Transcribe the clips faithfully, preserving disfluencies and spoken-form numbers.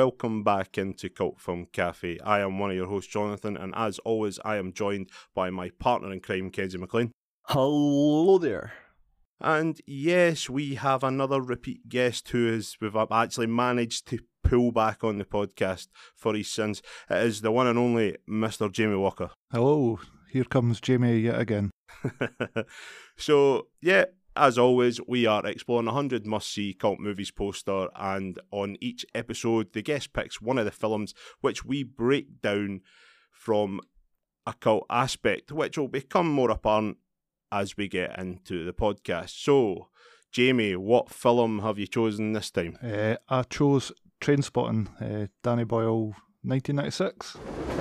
welcome back into Cult Film Cafe. I am one of your hosts, Jonathan, and as always, I am joined by my partner in crime, Kenzie McLean. Hello there. And yes, we have another repeat guest who is, we've actually managed to pull back on the podcast for his sins. It is the one and only Mister Jamie Walker. Hello, here comes Jamie yet again. So, yeah, as always, we are exploring one hundred must-see cult movies poster, and on each episode, the guest picks one of the films which we break down from a cult aspect, which will become more apparent as we get into the podcast. So, Jamie, what film have you chosen this time? Uh, I chose Trainspotting, uh, Danny Boyle, nineteen ninety-six.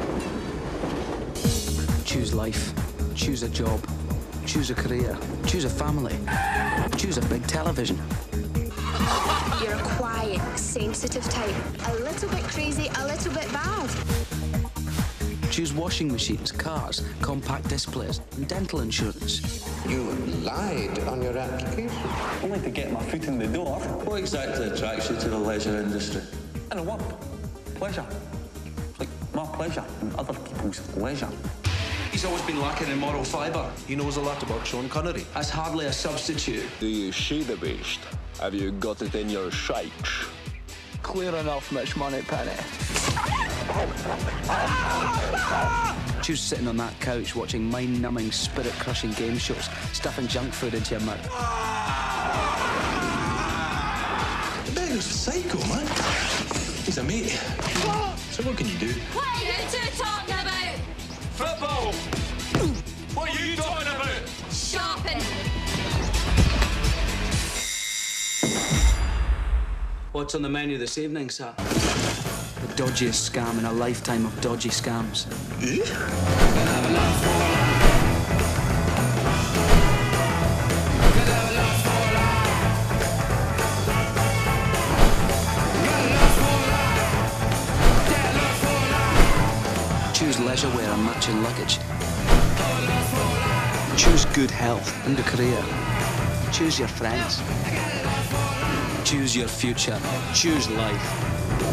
Choose life. Choose a job. Choose a career. Choose a family. Choose a big television. You're a quiet, sensitive type. A little bit crazy, a little bit bad. Choose washing machines, cars, compact displays, and dental insurance. You lied on your application. Only to get my foot in the door. What exactly attracts you to the leisure industry? I know what? Pleasure. Like my pleasure and other people's leisure. He's always been lacking in moral fibre. He knows a lot about Sean Connery. That's hardly a substitute. Do you see the beast? Have you got it in your sights? Clear enough, Mitch Moneypenny. Choose sitting on that couch watching mind-numbing, spirit-crushing game shows, stuffing junk food into your mouth. The beggar's a psycho, man. He's a mate. So what can you do? What are you two talking about? Football! What are you talking about? Shopping. What's on the menu this evening, sir? The dodgiest scam in a lifetime of dodgy scams. Eh? Choose leisure wear and matching luggage. Choose good health and a career. Choose your friends. Choose your future. Choose life.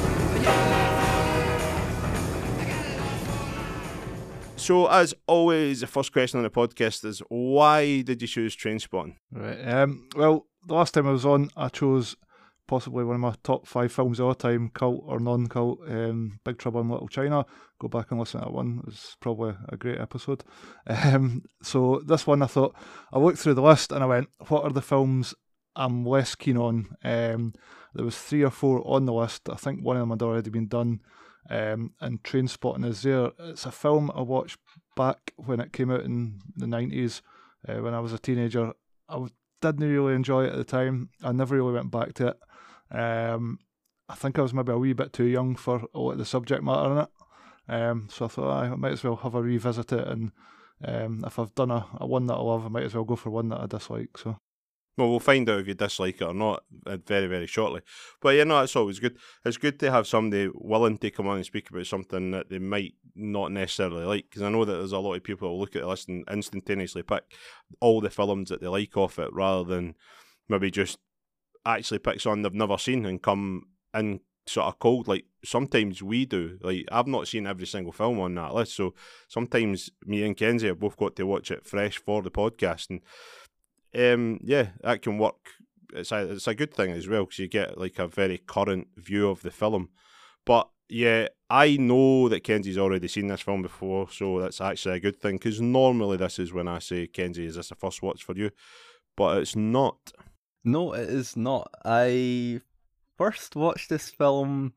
So, as always, the first question on the podcast is, why did you choose Trainspotting? Right. Um, well, the last time I was on, I chose possibly one of my top five films of all time, cult or non-cult, um, Big Trouble in Little China. Go back and listen to that one. It was probably a great episode. Um, so this one, I thought, I looked through the list and I went, what are the films I'm less keen on? Um, there was three or four on the list. I think one of them had already been done. Um, and Trainspotting is there. It's a film I watched back when it came out in the nineties, uh, when I was a teenager. I didn't really enjoy it at the time. I never really went back to it. Um, I think I was maybe a wee bit too young for a lot of the subject matter in it. Um, so I thought I might as well have a revisit it, and um, if I've done a, a one that I love, I might as well go for one that I dislike. So. Well, we'll find out if you dislike it or not very, very shortly. But yeah, no, it's always good. It's good to have somebody willing to come on and speak about something that they might not necessarily like, because I know that there's a lot of people who look at the list and instantaneously pick all the films that they like off it, rather than maybe just actually pick something they've never seen and come in sort of cold. Like sometimes we do. Like I've not seen every single film on that list, so sometimes me and Kenzie have both got to watch it fresh for the podcast, and Um, yeah, that can work. It's a, it's a good thing as well, because you get like a very current view of the film. But yeah, I know that Kenzie's already seen this film before, so that's actually a good thing, because normally this is when I say, Kenzie, is this a first watch for you? But it's not. No, it is not. I first watched this film,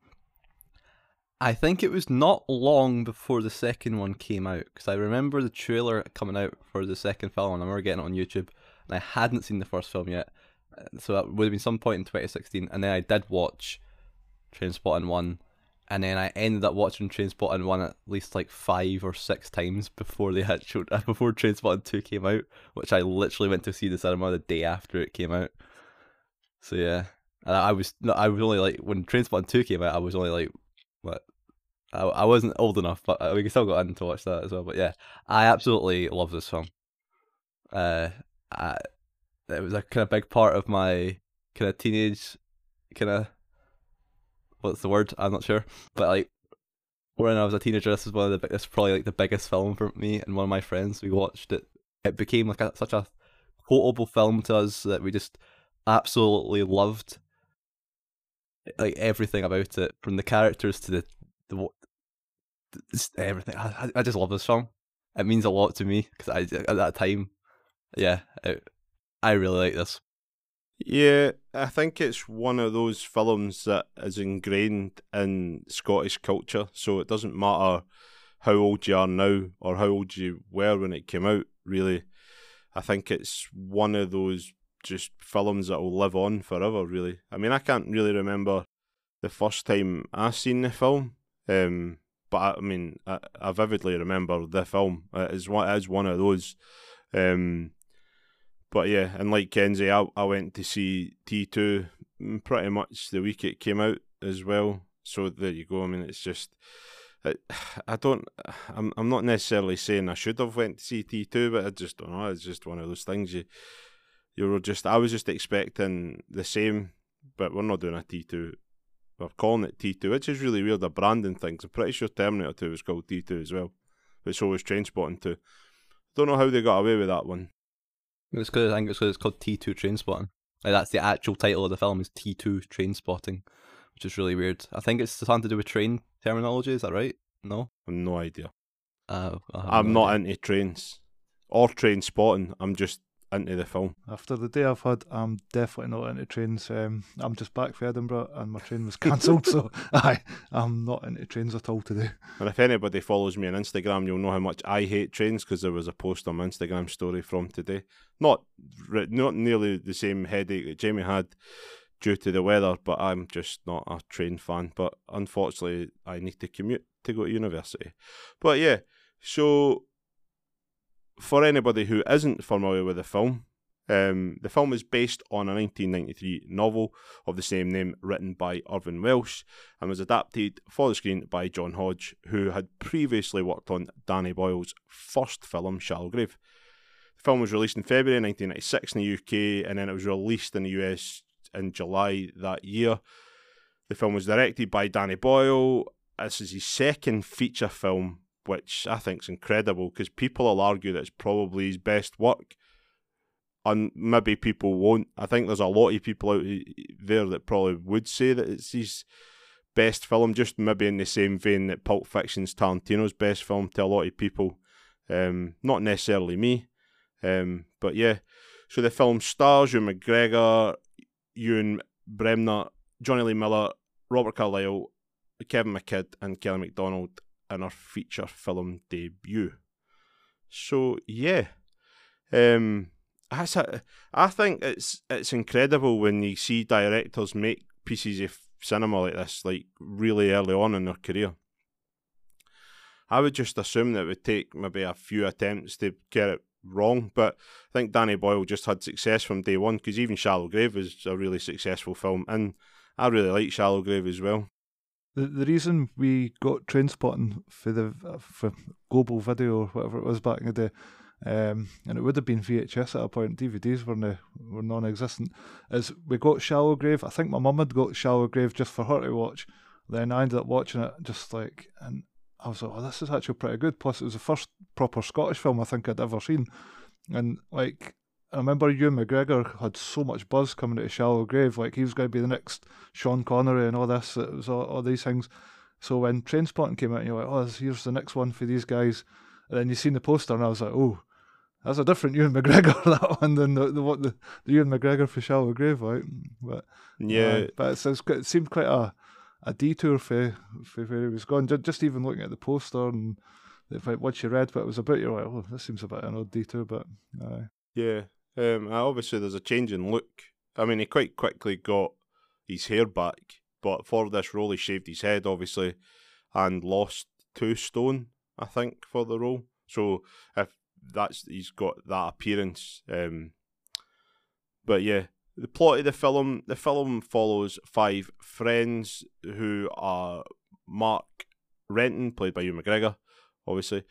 I think it was not long before the second one came out, because I remember the trailer coming out for the second film, and I remember getting it on YouTube, and I hadn't seen the first film yet, so that would have been some point in twenty sixteen, and then I did watch Trainspotting one, and then I ended up watching Trainspotting one at least like five or six times before the actual, before Trainspotting two came out, which I literally went to see the cinema the day after it came out. So yeah, and I was I was only like, when Trainspotting two came out, I was only like, what, I, I wasn't old enough, but we still got in to watch that as well. But yeah, I absolutely love this film. Uh, I, it was a kind of big part of my kind of teenage kind of what's the word? I'm not sure. But like when I was a teenager, this was one of the big- this is probably like the biggest film for me and one of my friends. We watched it. It became like a, such a quotable film to us that we just absolutely loved like everything about it, from the characters to the the what just everything. I, I just love this film. It means a lot to me because I at that time, yeah, it, I really like this. Yeah, I think it's one of those films that is ingrained in Scottish culture, so it doesn't matter how old you are now or how old you were when it came out, really. I think it's one of those just films that will live on forever, really. I mean, I can't really remember the first time I seen the film, um, but I, I mean, I, I vividly remember the film. It is one, it is one of those. Um, but yeah, and like Kenzie, I, I went to see T two pretty much the week it came out as well. So there you go. I mean, it's just, I, I don't, I'm, I'm not necessarily saying I should have went to see T two, but I just don't know. It's just one of those things. You, you were just, I was just expecting the same, but we're not doing a T two. We're calling it T two, which is really weird, a branding thing. I'm pretty sure Terminator two was called T two as well, but so was Trainspotting two. Don't know how they got away with that one. It's because I think it's because it's called T two Trainspotting. Like that's the actual title of the film is T two Trainspotting, which is really weird. I think it's something to do with train terminology. Is that right? No, I've no idea. Uh, I'm no not idea. into trains or train spotting. I'm just into the film. After the day I've had, I'm definitely not into trains. Um, I'm just back from Edinburgh and my train was cancelled, so aye, I'm not into trains at all today. And if anybody follows me on Instagram, you'll know how much I hate trains, because there was a post on my Instagram story from today. Not not nearly the same headache that Jamie had due to the weather, but I'm just not a train fan. But unfortunately, I need to commute to go to university. But yeah, so for anybody who isn't familiar with the film, um, the film is based on a nineteen ninety-three novel of the same name written by Irvine Welsh and was adapted for the screen by John Hodge, who had previously worked on Danny Boyle's first film, Shallow Grave. The film was released in February nineteen ninety-six in the U K, and then it was released in the U S in July that year. The film was directed by Danny Boyle. This is his second feature film, which I think is incredible, because people will argue that it's probably his best work, and maybe people won't. I think there's a lot of people out there that probably would say that it's his best film, just maybe in the same vein that Pulp Fiction's Tarantino's best film to a lot of people. Um, not necessarily me, um, but yeah. So the film stars Ewan McGregor, Ewan Bremner, Johnny Lee Miller, Robert Carlyle, Kevin McKidd, and Kelly MacDonald in her feature film debut. So yeah, um, I, I think it's it's incredible when you see directors make pieces of cinema like this, like really early on in their career. I would just assume that it would take maybe a few attempts to get it wrong, but I think Danny Boyle just had success from day one, because even Shallow Grave was a really successful film, and I really like Shallow Grave as well. The the reason we got Trainspotting for the for Global Video or whatever it was back in the day, um, and it would have been V H S at a point. D V Ds were no, were non-existent. Is we got Shallow Grave. I think my mum had got Shallow Grave just for her to watch. Then I ended up watching it just like, and I was like, oh, this is actually pretty good. Plus, it was the first proper Scottish film I think I'd ever seen, and like. I remember Ewan McGregor had so much buzz coming out of Shallow Grave, like he was going to be the next Sean Connery and all this. It was all, all these things. So when Trainspotting came out, and you're like, oh, here's the next one for these guys. And then you seen the poster, and I was like, oh, that's a different Ewan McGregor, that one, than the the, what the, the Ewan McGregor for Shallow Grave, right? But yeah, uh, but it's, it's, it seemed quite a a detour for for where he was going. Just, just even looking at the poster and the, once you read what it was about, you're like, oh, this seems a bit an odd detour, but uh, yeah. Um, obviously, there's a change in look. I mean, he quite quickly got his hair back, but for this role, he shaved his head, obviously, and lost two stone, I think, for the role. So if that's he's got that appearance. Um, but yeah, the plot of the film: the film follows five friends who are Mark Renton, played by Ewan McGregor, obviously.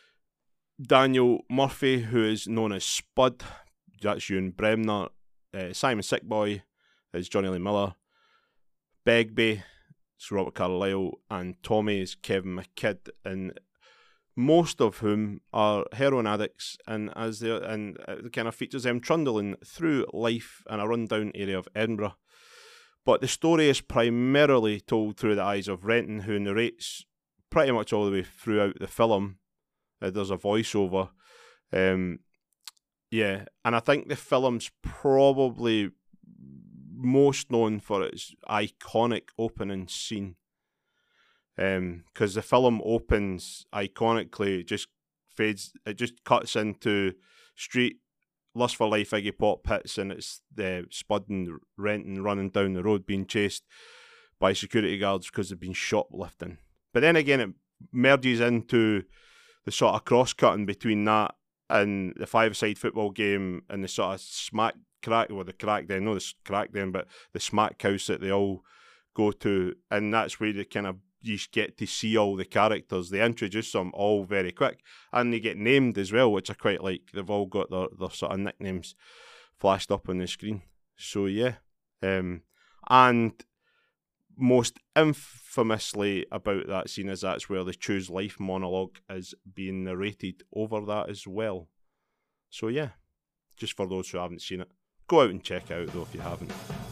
Daniel Murphy, who is known as Spud. That's Ewan Bremner. Uh, Simon Sickboy is Johnny Lee Miller. Begbie is Robert Carlyle, and Tommy is Kevin McKidd, and most of whom are heroin addicts, and as they and it kind of features them trundling through life in a rundown area of Edinburgh. But the story is primarily told through the eyes of Renton, who narrates pretty much all the way throughout the film. Uh, there's a voiceover. Um, yeah, and I think the film's probably most known for its iconic opening scene. Because um, the film opens iconically, it just fades, it just cuts into street, Lust for Life, Iggy Pop hits, and it's the Spud and Renton running down the road being chased by security guards because they've been shoplifting. But then again, it merges into the sort of cross-cutting between that and the five-a-side football game and the sort of smack crack, well, the crack den, not the crack den, but the smack house that they all go to, and that's where they kind of you get to see all the characters. They introduce them all very quick, and they get named as well, which I quite like. They've all got their, their sort of nicknames flashed up on the screen. So yeah, um, and most infamously about that scene is that's where the Choose Life monologue is being narrated over that as well. So yeah, just for those who haven't seen it, go out and check it out though if you haven't.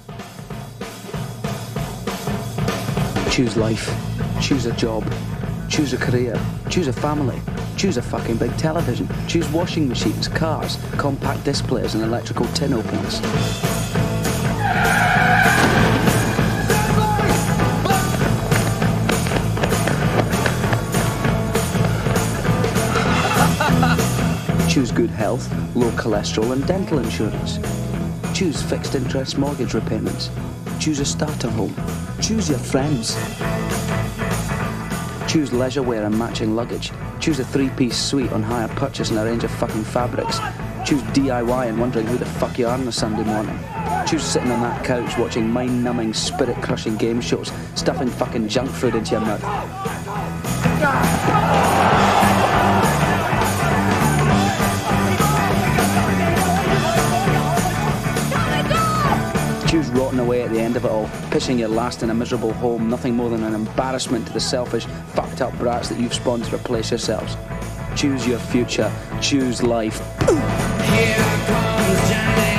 Choose life. Choose a job. Choose a career. Choose a family. Choose a fucking big television. Choose washing machines, cars, compact disc players and electrical tin openers. Choose good health, low cholesterol and dental insurance. Choose fixed interest mortgage repayments. Choose a starter home. Choose your friends. Choose leisure wear and matching luggage. Choose a three-piece suite on hire purchase and a range of fucking fabrics. Choose D I Y and wondering who the fuck you are on a Sunday morning. Choose sitting on that couch watching mind-numbing, spirit-crushing game shows, stuffing fucking junk food into your mouth. Choose rotting away at the end of it all, pitching your last in a miserable home, nothing more than an embarrassment to the selfish, fucked up brats that you've spawned to replace yourselves. Choose your future. Choose life. Here comes Johnny.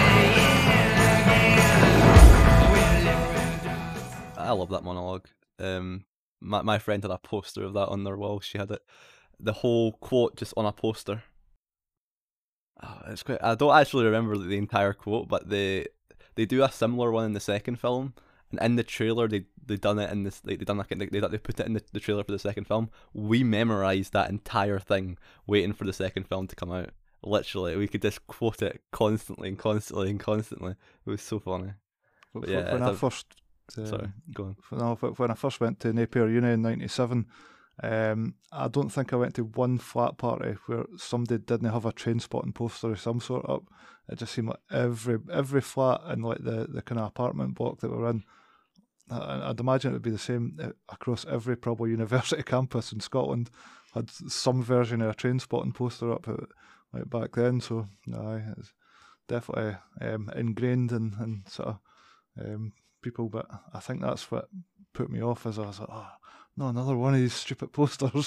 I love that monologue. Um, my my friend had a poster of that on their wall. She had it, the whole quote just on a poster. Oh, it's quite. I don't actually remember the entire quote, but they they do a similar one in the second film, and in the trailer they they done it in this. Like, they done like they they put it in the, the trailer for the second film. We memorized that entire thing, waiting for the second film to come out. Literally, we could just quote it constantly and constantly and constantly. It was so funny. But yeah, when I a, first uh, sorry, go on. No, when I first went to Napier Uni in ninety-seven, um, I don't think I went to one flat party where somebody didn't have a Trainspotting poster of some sort up. It just seemed like every every flat in like the, the kind of apartment block that we're in, I, I'd imagine it would be the same across every probably university campus in Scotland, had some version of a Trainspotting poster up like back then. So aye, it's definitely um, ingrained in, in sort of um, people, but I think that's what put me off, as I was like, oh, no, another one of these stupid posters.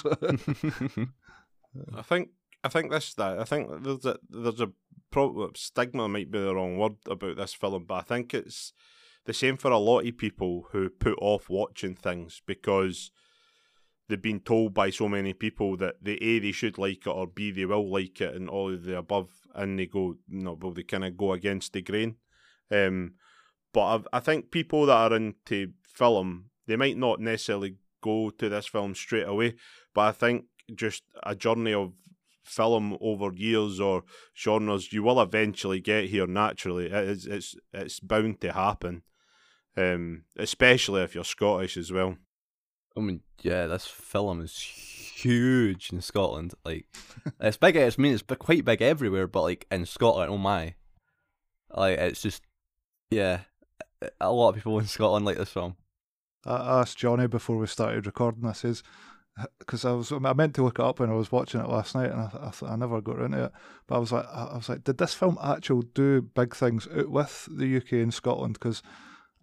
I think I think this that I think there's a there's a pro- stigma might be the wrong word about this film, but I think it's the same for a lot of people who put off watching things because they've been told by so many people that they A, they should like it, or B, they will like it, and all of the above, and they go no, well, they kind of go against the grain. Um, but I've, I think people that are into film, they might not necessarily go to this film straight away, but I think just a journey of film over years or genres, you will eventually get here naturally. It's it's it's bound to happen, um, especially if you're Scottish as well. I mean, yeah, this film is huge in Scotland. Like, it's big. I mean, it's quite big everywhere, but like in Scotland, oh my, like it's just, yeah, a lot of people in Scotland like this film. I asked Johnny before we started recording. I says, because I was I meant to look it up when I was watching it last night, and I I, I never got into it. But I was like, I was like, did this film actually do big things out with the U K and Scotland? Because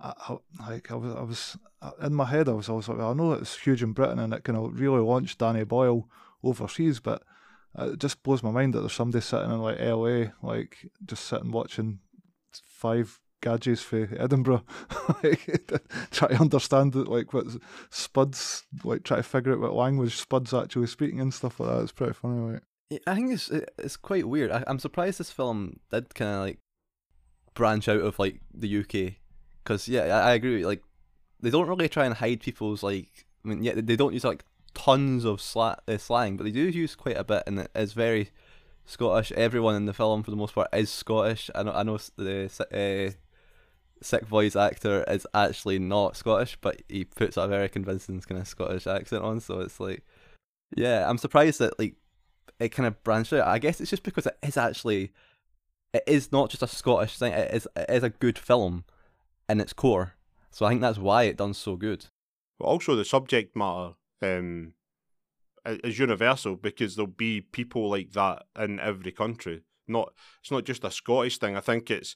I, I, like I was, I was in my head. I was always like, well, I know it's huge in Britain and it kind of really launched Danny Boyle overseas, but it just blows my mind that there's somebody sitting in like L A, like just sitting watching five gadgets for Edinburgh, like, try to understand it, like what Spud's, like try to figure out what language Spud's actually speaking and stuff like that. It's pretty funny. Like, I think it's it's quite weird. I, I'm surprised this film did kind of like branch out of like the U K, because yeah, I, I agree. Like they don't really try and hide people's like. I mean, yeah, they don't use like tons of sla- uh, slang, but they do use quite a bit, and it is very Scottish. Everyone in the film, for the most part, is Scottish. I know, I know the uh, sick voice actor is actually not Scottish, but he puts a very convincing kind of Scottish accent on. So it's like, yeah, I'm surprised that like it kind of branched out. I guess it's just because it is actually, it is not just a Scottish thing. It is, it is a good film in its core. So I think that's why it done so good. But also the subject matter um, is universal, because there'll be people like that in every country. Not it's not just a Scottish thing. I think it's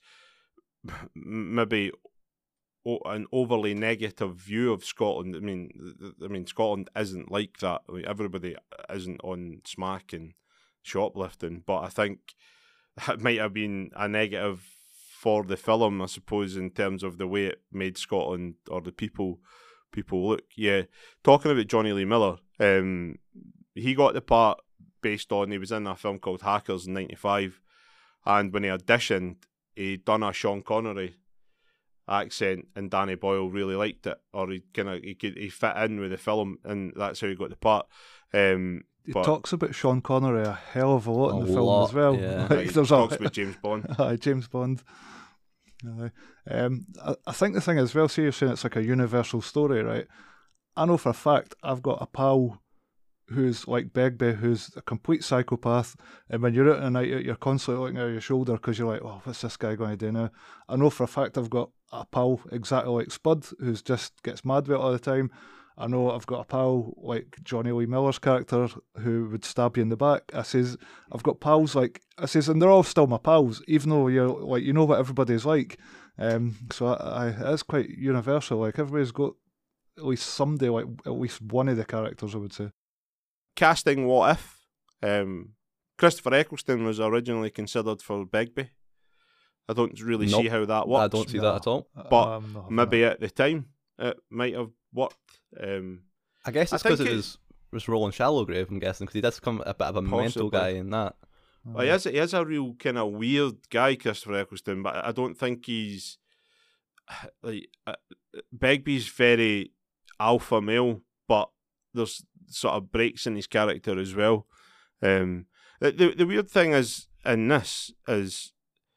maybe an overly negative view of Scotland. I mean, I mean Scotland isn't like that. I mean, everybody isn't on smack and shoplifting, but I think it might have been a negative for the film, I suppose, in terms of the way it made Scotland or the people people look. Yeah, talking about Johnny Lee Miller, um, he got the part based on, he was in a film called Hackers in ninety-five, and when he auditioned, he done a Sean Connery accent, and Danny Boyle really liked it, or he kind of he could he fit in with the film, and that's how he got the part. Um, he but, talks about Sean Connery a hell of a lot a in the film lot, as well. Yeah. Like, Right, he there's talks a, about James Bond. Aye, James Bond. Aye. Um, I, I think the thing is, well, see, you're saying it's like a universal story, right? I know for a fact I've got a pal who's like Begbie, who's a complete psychopath, and when you're out at the night, you're constantly looking over your shoulder because you're like, oh, what's this guy going to do now? I know for a fact I've got a pal exactly like Spud, who's just gets mad with it all the time. I know I've got a pal like Johnny Lee Miller's character who would stab you in the back. I says I've got pals like I says, and they're all still my pals, even though you're like you know what everybody's like. Um, so I, I it's quite universal. Like everybody's got at least somebody like at least one of the characters, I would say. Casting What If, um, Christopher Eccleston was originally considered for Begbie. I don't really Nope. see how that works. I don't see that at all. But Um, maybe at the time it might have worked. Um, I guess I it's because think it it's- was was Roland Shallowgrave, I'm guessing, because he does come a bit of a mental Possibly. guy in that. well, he is he is a real kind of weird guy, Christopher Eccleston, but I don't think he's like uh, Begbie's very alpha male, but there's sort of breaks in his character as well. Um, the, the the weird thing is in this is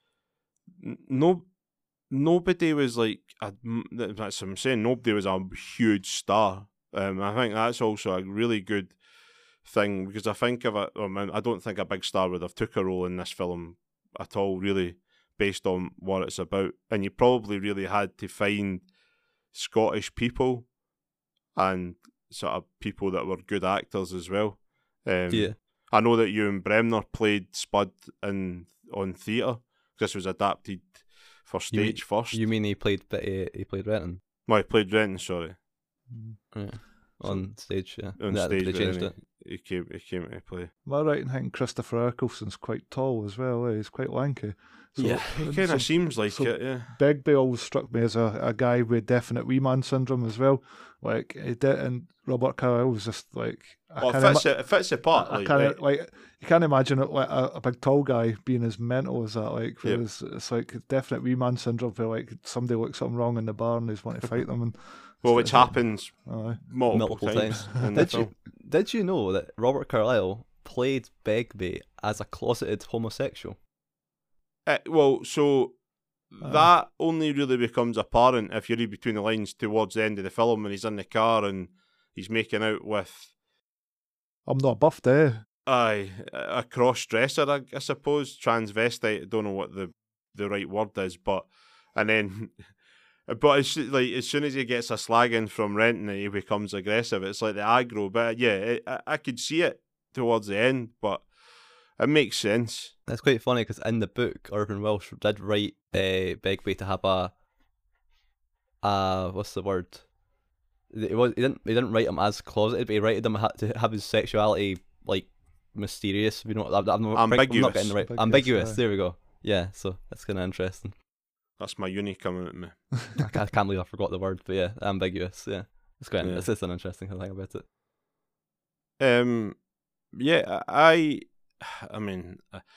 no nobody was like a, that's what I'm saying. Nobody was a huge star. Um, I think that's also a really good thing, because I think of it. I mean, I don't think a big star would have took a role in this film at all, really, based on what it's about. And you probably really had to find Scottish people and sort of people that were good actors as well. Um, Yeah. I know that Ewan Bremner played Spud in on theatre. This was adapted for You mean- stage first. You mean he played he, he played Renton? No, he played Renton, sorry. Yeah. On stage, yeah. On Yeah, stage, they but changed then it. he, he came he came to play. Am I right in thinking Christopher Eccleston's quite tall as well? Eh? He's quite lanky. So, Yeah. He kind so of seems like so it, yeah. Begbie always struck me as a, a guy with definite wee man syndrome as well. Like he did, and Robert Carlyle was just like I Well, it can't fits, ima- it, it fits the part. I like, can't right? like you can't imagine it like a, a big tall guy being as mental as that. Like, Yep. whereas it's like definite wee man syndrome where like somebody looks something wrong in the bar and he's wanting to fight them. And Well, which happens aye. multiple, Multiple times. times. in the Did film. you did you know that Robert Carlyle played Begbie as a closeted homosexual? Uh, well, so Uh. that only really becomes apparent if you read between the lines towards the end of the film when he's in the car and he's making out with I'm not buffed, eh? aye, a cross dresser, I, I suppose, transvestite. I don't know what the, the right word is, but and then, but it's like as soon as he gets a slagging from Renton, he becomes aggressive. It's like the aggro, but yeah, it, I, I could see it towards the end, but it makes sense. That's quite funny because in the book, Irvin Welsh did write uh, Begbie to have a uh, what's the word? It was he didn't he didn't write him as closeted, but he rated him ha- to have his sexuality like mysterious. You know, I'm, I'm, I'm ambiguous. not getting the right ambiguous. ambiguous there we go. Yeah, so that's kind of interesting. That's my uni coming at me. I, can't, I can't believe I forgot the word, but yeah, ambiguous. Yeah, it's quite. Yeah. It's just an interesting thing about it. Um, yeah, I, I mean,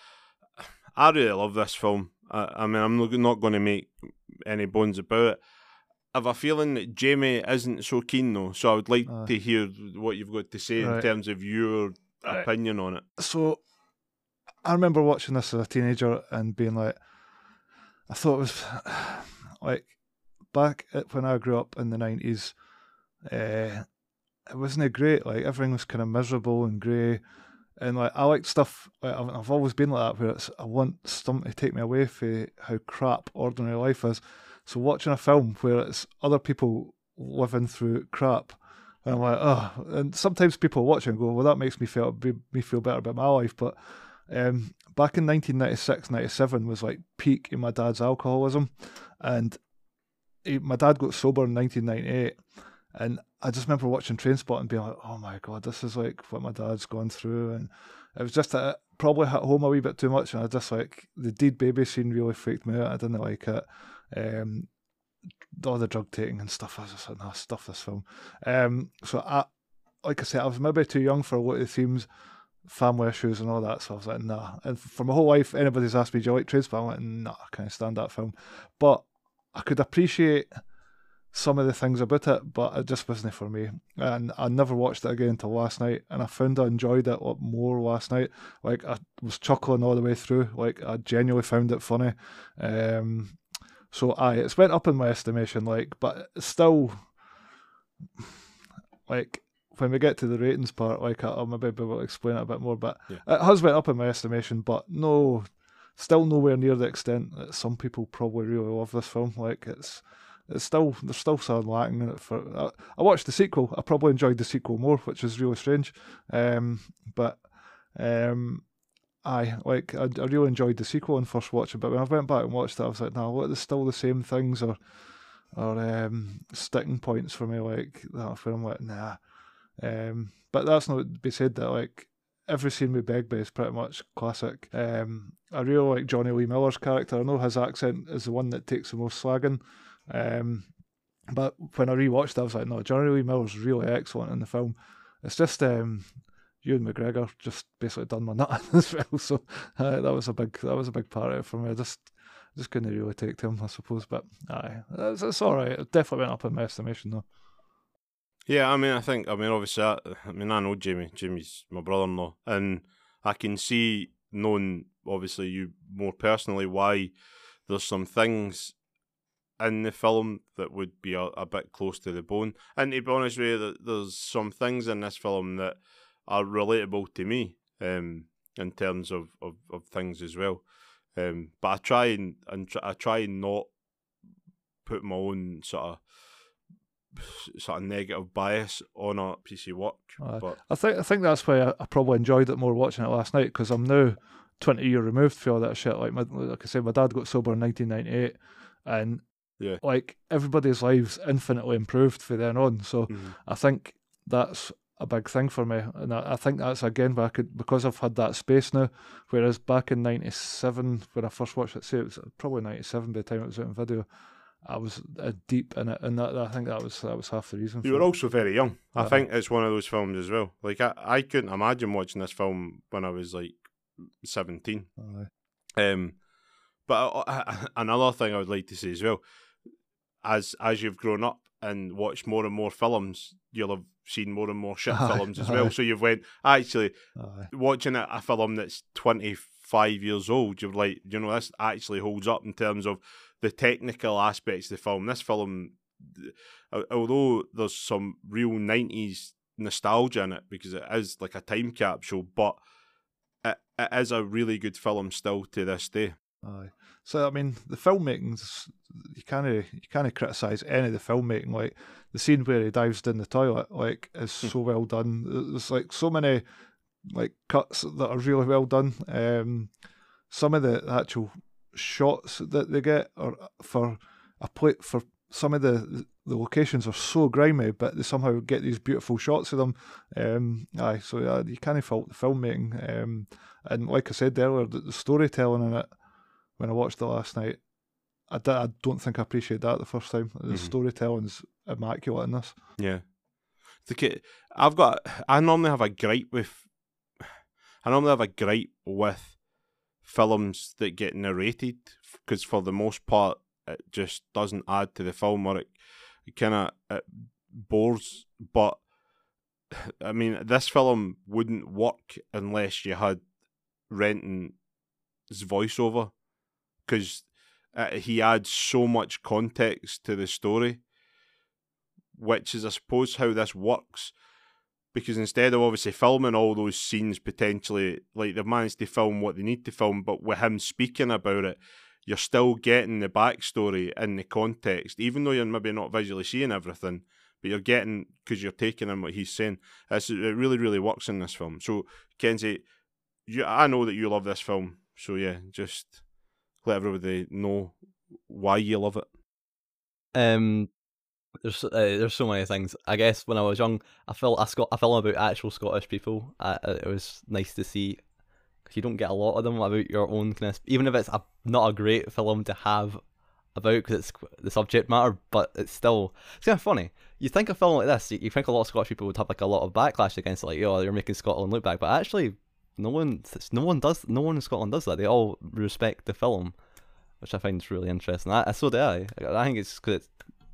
I really love this film. I, I mean, I'm not going to make any bones about it. I have a feeling that Jamie isn't so keen though, so I would like uh, to hear what you've got to say right. in terms of your right. opinion on it. So, I remember watching this as a teenager and being like, I thought it was like back at when I grew up in the nineties. Uh, it wasn't great. Like everything was kind of miserable and grey, and like I liked stuff. Like, I've, I've always been like that, where it's I want something to take me away from how crap ordinary life is. So watching a film where it's other people living through crap, and I'm like, oh. And sometimes people watch it and go, well, that makes me feel me feel better about my life. But um, back in nineteen ninety-six, ninety-seven was like peak in my dad's alcoholism, and he, my dad got sober in nineteen ninety-eight, and I just remember watching Trainspotting and being like, oh my god, this is like what my dad's gone through, and it was just a, probably hit home a wee bit too much, and I just like the Deed Baby scene really freaked me out. I didn't like it. Um, all the drug taking and stuff. I was just like, nah, stuff this film. Um, so I, like I said, I was maybe too young for a lot of the themes, family issues and all that. So I was like, nah. And for my whole life, anybody's asked me, do you like Trainspotting? I'm like, nah, I can't stand that film. But I could appreciate some of the things about it, but it just wasn't for me. And I never watched it again until last night, and I found I enjoyed it a lot more last night. Like I was chuckling all the way through. Like I genuinely found it funny. Um, so aye, it's went up in my estimation. Like, but it's still like when we get to the ratings part, like I'll maybe be able to explain it a bit more. But yeah. It has went up in my estimation, but no, still nowhere near the extent that some people probably really love this film. Like it's. It's still there's still something lacking in it. For I, I watched the sequel. I probably enjoyed the sequel more, which is really strange. Um, but um, I like I, I really enjoyed the sequel on first watching. But when I went back and watched it, I was like, no, what? There's still the same things or or um, sticking points for me. Like that, where I'm like, nah. Um, but that's not to be said that like every scene with Begbie is pretty much classic. Um, I really like Johnny Lee Miller's character. I know his accent is the one that takes the most slagging. Um, but when I rewatched it, I was like, no, Johnny Lee Miller's really excellent in the film. It's just um, Ewan McGregor just basically done my nut as well. So uh, that was a big that was a big part of it for me. I just just couldn't really take to him, I suppose. But aye, it's, it's all right. It definitely went up in my estimation, though. Yeah, I mean, I think, I mean, obviously, I, I mean, I know Jamie. Jamie's my brother-in-law, and I can see, knowing obviously you more personally, why there's some things in the film that would be a, a bit close to the bone. And to be honest with you, there's some things in this film that are relatable to me um, in terms of, of, of things as well. Um, but I try and, and try, I try and not put my own sort of sort of negative bias on a piece of work. Uh, but I think I think that's why I, I probably enjoyed it more watching it last night, because I'm now twenty years removed from all that shit. Like my, like I said, my dad got sober in nineteen ninety-eight, and yeah, like everybody's lives infinitely improved from then on. So mm-hmm. I think that's a big thing for me, and I, I think that's again back at, because I've had that space now. Whereas back in ninety-seven, when I first watched it, say it was probably ninety-seven by the time it was out on video, I was uh, deep in it, and that, I think that was that was half the reason. You for were it. also very young. I Uh, think it's one of those films as well. Like I, I couldn't imagine watching this film when I was like seventeen. Aye. Um, but I, I, another thing I would like to say as well, as as you've grown up and watched more and more films, you'll have seen more and more shit Aye, films as well. aye. So you've went actually Aye. watching a, a film that's twenty-five years old. You're like, you know, this actually holds up in terms of the technical aspects of the film. This film, although there's some real nineties nostalgia in it because it is like a time capsule, but it, it is a really good film still to this day. Aye. So I mean, the filmmaking's you can't you can't criticise any of the filmmaking. Like the scene where he dives down the toilet, like is so well done. There's like so many like cuts that are really well done. Um, some of the actual shots that they get are for a play for some of the the locations are so grimy, but they somehow get these beautiful shots of them. Um, aye, so yeah, you can't fault the filmmaking. Um, and like I said earlier, the, the storytelling in it, when I watched it last night, I, d- I don't think I appreciated that the first time. The mm-hmm. storytelling's immaculate in this. Yeah. The, I've got, I normally have a gripe with, I normally have a gripe with films that get narrated, because for the most part, it just doesn't add to the film, or it, it kind of it bores. But I mean, this film wouldn't work unless you had Renton's voiceover, because uh, he adds so much context to the story, which is, I suppose, how this works. Because instead of obviously filming all those scenes potentially, like they've managed to film what they need to film, but with him speaking about it, you're still getting the backstory and the context, even though you're maybe not visually seeing everything, but you're getting, because you're taking in what he's saying. It's, it really, really works in this film. So, Kenzie, you, I know that you love this film, so yeah, just let everybody know why you love it. Um, there's uh, there's so many things. I guess when I was young, I felt a, Scot- a film about actual Scottish people. I, it was nice to see. You don't get a lot of them about your own kind of, even if it's a, not a great film to have about because it's the subject matter, but it's still, it's kind of funny. You think a film like this, you, you think a lot of Scottish people would have like a lot of backlash against it, like, oh, you're making Scotland look bad, but actually, no one, no one does, no one in Scotland does that. They all respect the film, which I find is really interesting. I, so do I. I think it's because it's,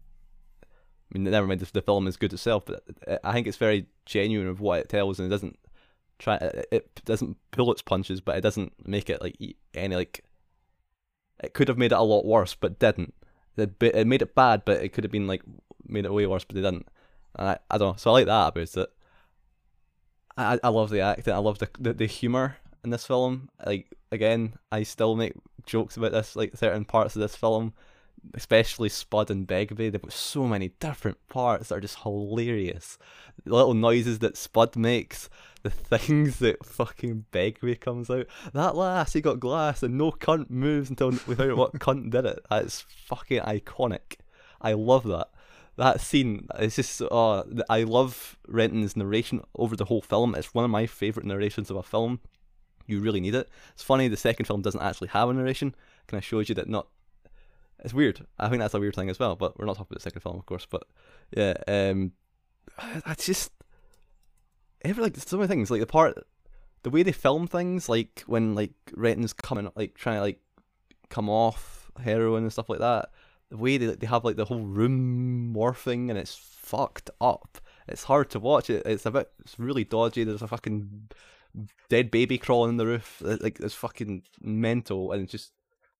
I mean, never mind if the film is good itself, but I think it's very genuine of what it tells, and it doesn't try it doesn't pull its punches, but it doesn't make it like any like it could have made it a lot worse, but didn't. It, it made it bad, but it could have been like made it way worse, but they didn't. And I, I don't know, so I like that about it. I I love the acting. I love the the, the humor in this film. Like again, I still make jokes about this, like certain parts of this film, especially Spud and Begbie. They've got so many different parts that are just hilarious. The little noises that Spud makes, the things that fucking Begbie comes out. That lass, he got glass and no cunt moves until we found out what cunt did it. That's fucking iconic. I love that. That scene, it's just, oh, I love Renton's narration over the whole film. It's one of my favourite narrations of a film. You really need it. It's funny, the second film doesn't actually have a narration. Kind of shows you that not, it's weird. I think that's a weird thing as well, but we're not talking about the second film, of course. But yeah, um, I just every like so many things, like the part, the way they film things, like when like Renton's coming, like trying to like come off heroin and stuff like that. The way they they have like the whole room morphing, and it's fucked up. It's hard to watch. It it's a bit, it's really dodgy. There's a fucking dead baby crawling in the roof. Like it's fucking mental, and it's just.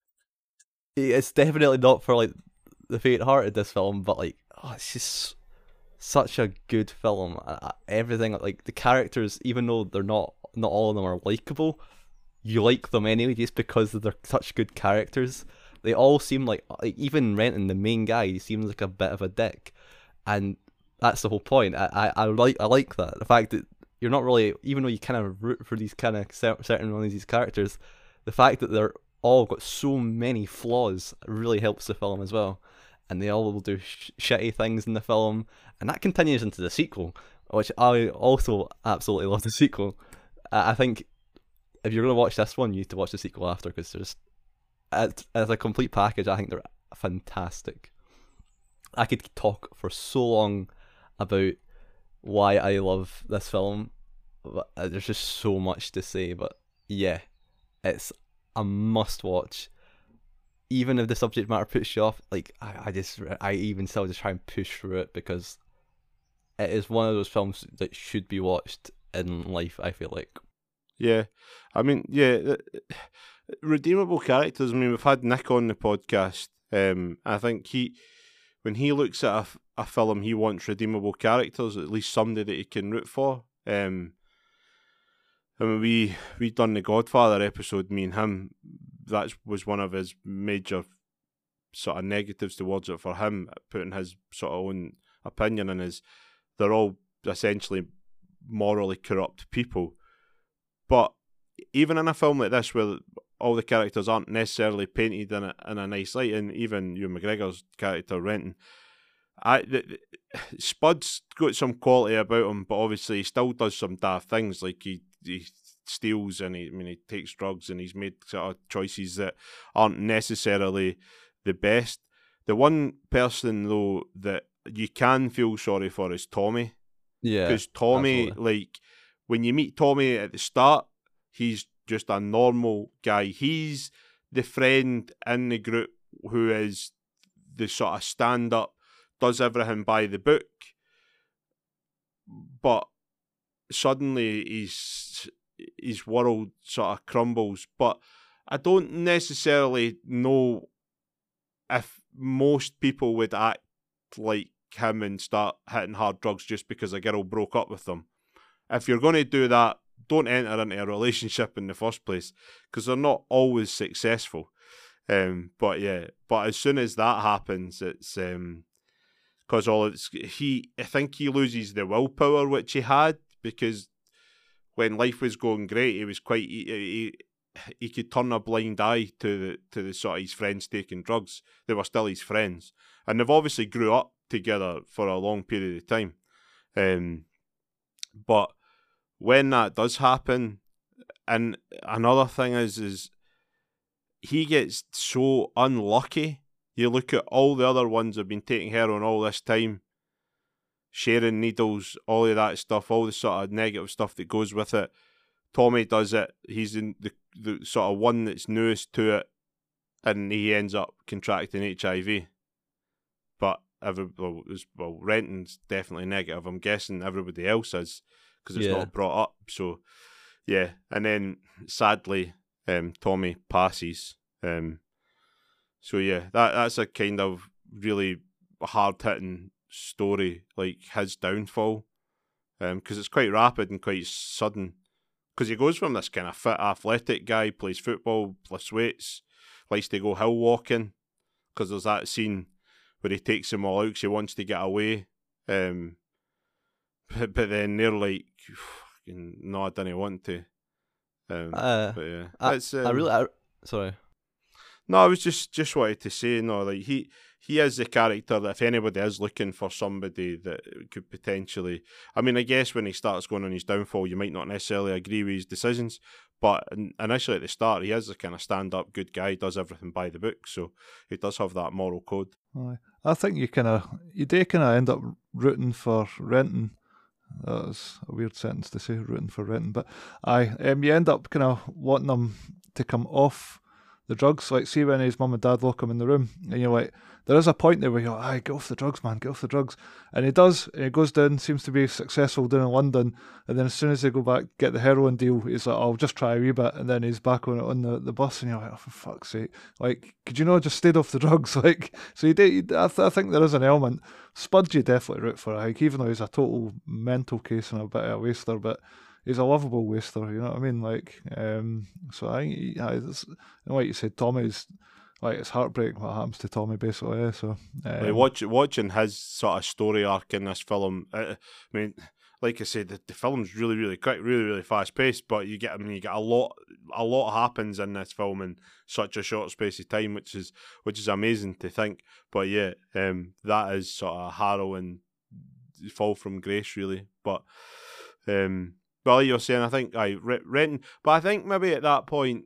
It's definitely not for like the faint-hearted, this film, but like, oh, it's just such a good film. Uh, everything, like the characters, even though they're not, not all of them are likable, you like them anyway just because they're such good characters. They all seem like, like even Renton, the main guy, he seems like a bit of a dick, and that's the whole point. I, I, I like I like that, the fact that you're not really, even though you kind of root for these kind of certain one of these characters, the fact that they're all got so many flaws really helps the film as well, and they all will do sh- shitty things in the film, and that continues into the sequel, which I also absolutely love. The sequel, I think if you're going to watch this one, you need to watch the sequel after, because there's as, as a complete package, I think they're fantastic. I could talk for so long about why I love this film, but there's just so much to say. But yeah, it's a must watch. Even if the subject matter puts you off, like I, I just I even still just try and push through it, because it is one of those films that should be watched in life, I feel like. Yeah, I mean, yeah, redeemable characters. I mean, we've had Nick on the podcast. Um, I think he, when he looks at a, a film, he wants redeemable characters, at least somebody that he can root for. Um, I mean, we we done the Godfather episode, me and him. That was one of his major sort of negatives towards it for him, putting his sort of own opinion in, is they're all essentially morally corrupt people. But even in a film like this, where all the characters aren't necessarily painted in a, in a nice light, and even Ewan McGregor's character Renton, I the, the, Spud's got some quality about him, but obviously he still does some daft things, like he he steals and he I mean he takes drugs and he's made sort of choices that aren't necessarily the best. The one person though that you can feel sorry for is Tommy. Yeah, because Tommy, absolutely. like when you meet Tommy at the start, he's just a normal guy. He's the friend in the group who is the sort of stand up, does everything by the book, but suddenly he's his world sort of crumbles. But I don't necessarily know if most people would act like him and start hitting hard drugs just because a girl broke up with them. If you're going to do that, don't enter into a relationship in the first place, because they're not always successful. Um, but yeah, but as soon as that happens, it's um, because all it's he. I think he loses the willpower which he had, because when life was going great, he was quite he, he, he could turn a blind eye to the to the sort of his friends taking drugs. They were still his friends, and they've obviously grew up together for a long period of time. Um, but when that does happen, and another thing is, is he gets so unlucky. You look at all the other ones who've been taking heroin all this time, sharing needles, all of that stuff, all the sort of negative stuff that goes with it. Tommy does it. He's in the, the sort of one that's newest to it, and he ends up contracting H I V. But every well, it was, well Renton's definitely negative. I'm guessing everybody else is, because it's Yeah. not brought up. So yeah, and then sadly, um, Tommy passes. Um, so yeah, that that's a kind of really hard hitting story, like his downfall, um, because it's quite rapid and quite sudden. Because he goes from this kind of fit, athletic guy, plays football, lifts weights, likes to go hill walking. Because there's that scene where he takes them all out because he wants to get away. Um, but, but then they're like, no, I didn't want to. Um, Uh, but yeah, I, it's, um, I really, I, sorry. No, I was just just wanted to say, no, like he he is the character that if anybody is looking for somebody that could potentially, I mean, I guess when he starts going on his downfall, you might not necessarily agree with his decisions, but in, initially at the start, he is a kind of stand-up good guy, does everything by the book, so he does have that moral code. Aye. I think you kind of, you do kind of end up rooting for Renton. That was a weird sentence to say, rooting for Renton, but aye, um, you end up kind of wanting him to come off the drugs. Like, see when his mum and dad lock him in the room, and you're like, there is a point there where you're like, aye, get off the drugs, man, get off the drugs. And he does, and he goes down, seems to be successful down in London, and then as soon as they go back, get the heroin deal, he's like, I'll just try a wee bit, and then he's back on it on the, the bus, and you're like, oh, for fuck's sake. Like, could you not just stayed off the drugs? Like, so you did, I, th- I think there is an element. Spud you definitely root for, like, even though he's a total mental case and a bit of a waster, but he's a lovable waster, you know what I mean? Like, um, so I think, yeah, it's, and like you said, Tommy's, like, it's heartbreaking what happens to Tommy, basically, yeah, so. Um, Like watch, watching his sort of story arc in this film, uh, I mean, like I said, the, the film's really, really quick, really, really fast paced, but you get, I mean, you get a lot, a lot happens in this film in such a short space of time, which is, which is amazing to think. But yeah, um, that is sort of a harrowing fall from grace, really. But, um, but like you were saying, I think I Renton, but I think maybe at that point,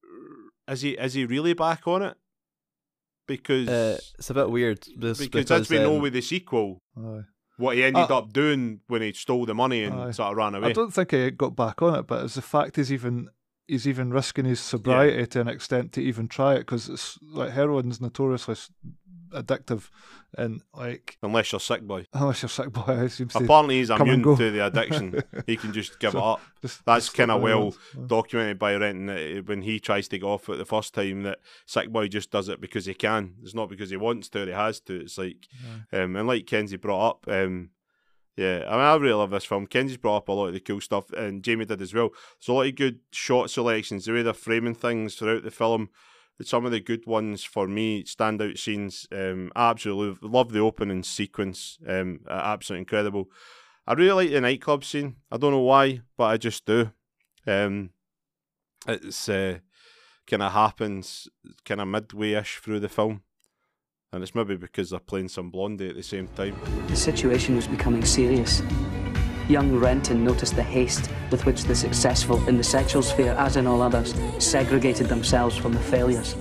is he is he really back on it? Because uh, it's a bit weird. This, because, because as we know um, with the sequel, aye. what he ended Uh, up doing when he stole the money and Aye. sort of ran away. I don't think he got back on it, but it's the fact he's even he's even risking his sobriety Yeah. to an extent to even try it, because it's like heroin's notoriously s- addictive, and like Unless you're sick boy. unless you're sick boy, it seems to Apparently he's come and immune go. to the addiction. He can just give So, it up. just- That's just kind of let it well run. documented by Renton, that when he tries to get off it the first time, that sick boy just does it because he can. It's not because he wants to or he has to. It's like, um, and like Kenzie brought up, um, yeah, I mean, I really love this film. Kenzie's brought up a lot of the cool stuff, and Jamie did as well. There's a lot of good shot selections, the way they're framing things throughout the film. Some of the good ones for me, standout scenes. Um, I absolutely love the opening sequence. Um, absolutely incredible. I really like the nightclub scene. I don't know why, but I just do. Um, it's because kind of happens kind of midway-ish through the film. And it's maybe because they're playing some Blondie at the same time. The situation was becoming serious. Young Renton noticed the haste with which the successful in the sexual sphere, as in all others, segregated themselves from the failures.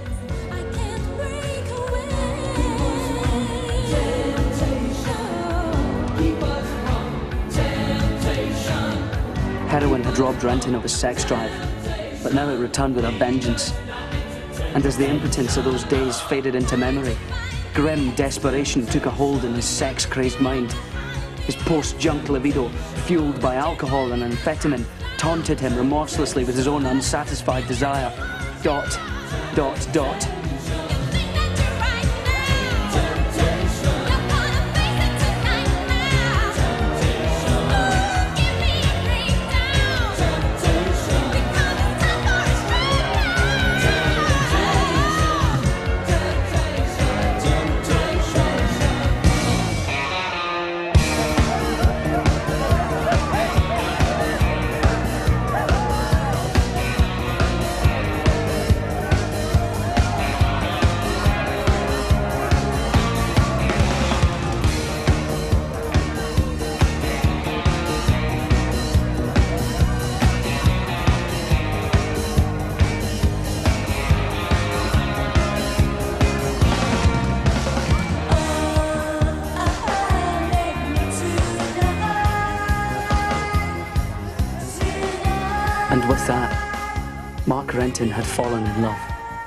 Heroin had robbed Renton of his sex drive, but now it returned with a vengeance. And as the impotence of those days faded into memory, grim desperation took a hold in his sex-crazed mind. His post-junk libido, fueled by alcohol and amphetamine, taunted him remorselessly with his own unsatisfied desire. Dot, dot, dot. And with that, Mark Renton had fallen in love.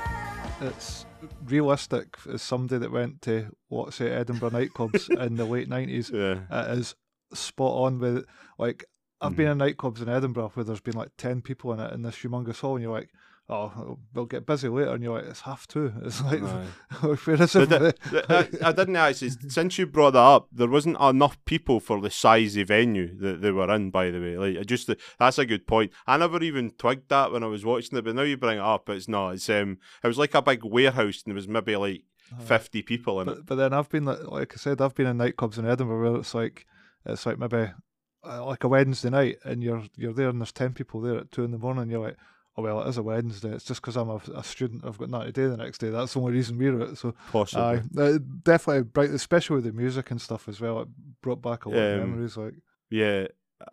It's realistic as somebody that went to, what's it, Edinburgh nightclubs in the late nineties. Yeah. It is spot on with, like, I've mm. been in nightclubs in Edinburgh where there's been like ten people in it in this humongous hall, and you're like, oh, we'll get busy later, and you're like, it's half two. It's like, where is it? The, the, I, I didn't actually, since you brought that up, there wasn't enough people for the size of venue that they were in, by the way. Like, it just, that's a good point. I never even twigged that when I was watching it, but now you bring it up, it's not. It's um, It was like a big warehouse, and there was maybe like fifty people in but, it. But then I've been, like, like I said, I've been in nightclubs in Edinburgh where it's like, it's like maybe uh, like a Wednesday night, and you're you're there and there's ten people there at two in the morning, and you're like, oh well, it is a Wednesday. It's just because I'm a, a student. I've got nothing to do the next day. That's the only reason we're at it. So possibly, uh, definitely bright, especially with the music and stuff as well. It brought back a lot um, of memories. Like, yeah.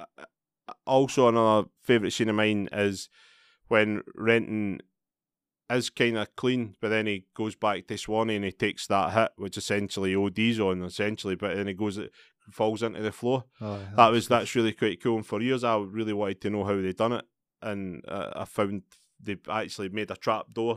Also, another favourite scene of mine is when Renton is kind of clean, but then he goes back to Swanee and he takes that hit, which essentially O Ds on, essentially. But then he goes, falls into the floor. Oh, yeah, that was that's really quite cool. And for years, I really wanted to know how they done it. And uh, I found they actually made a trap door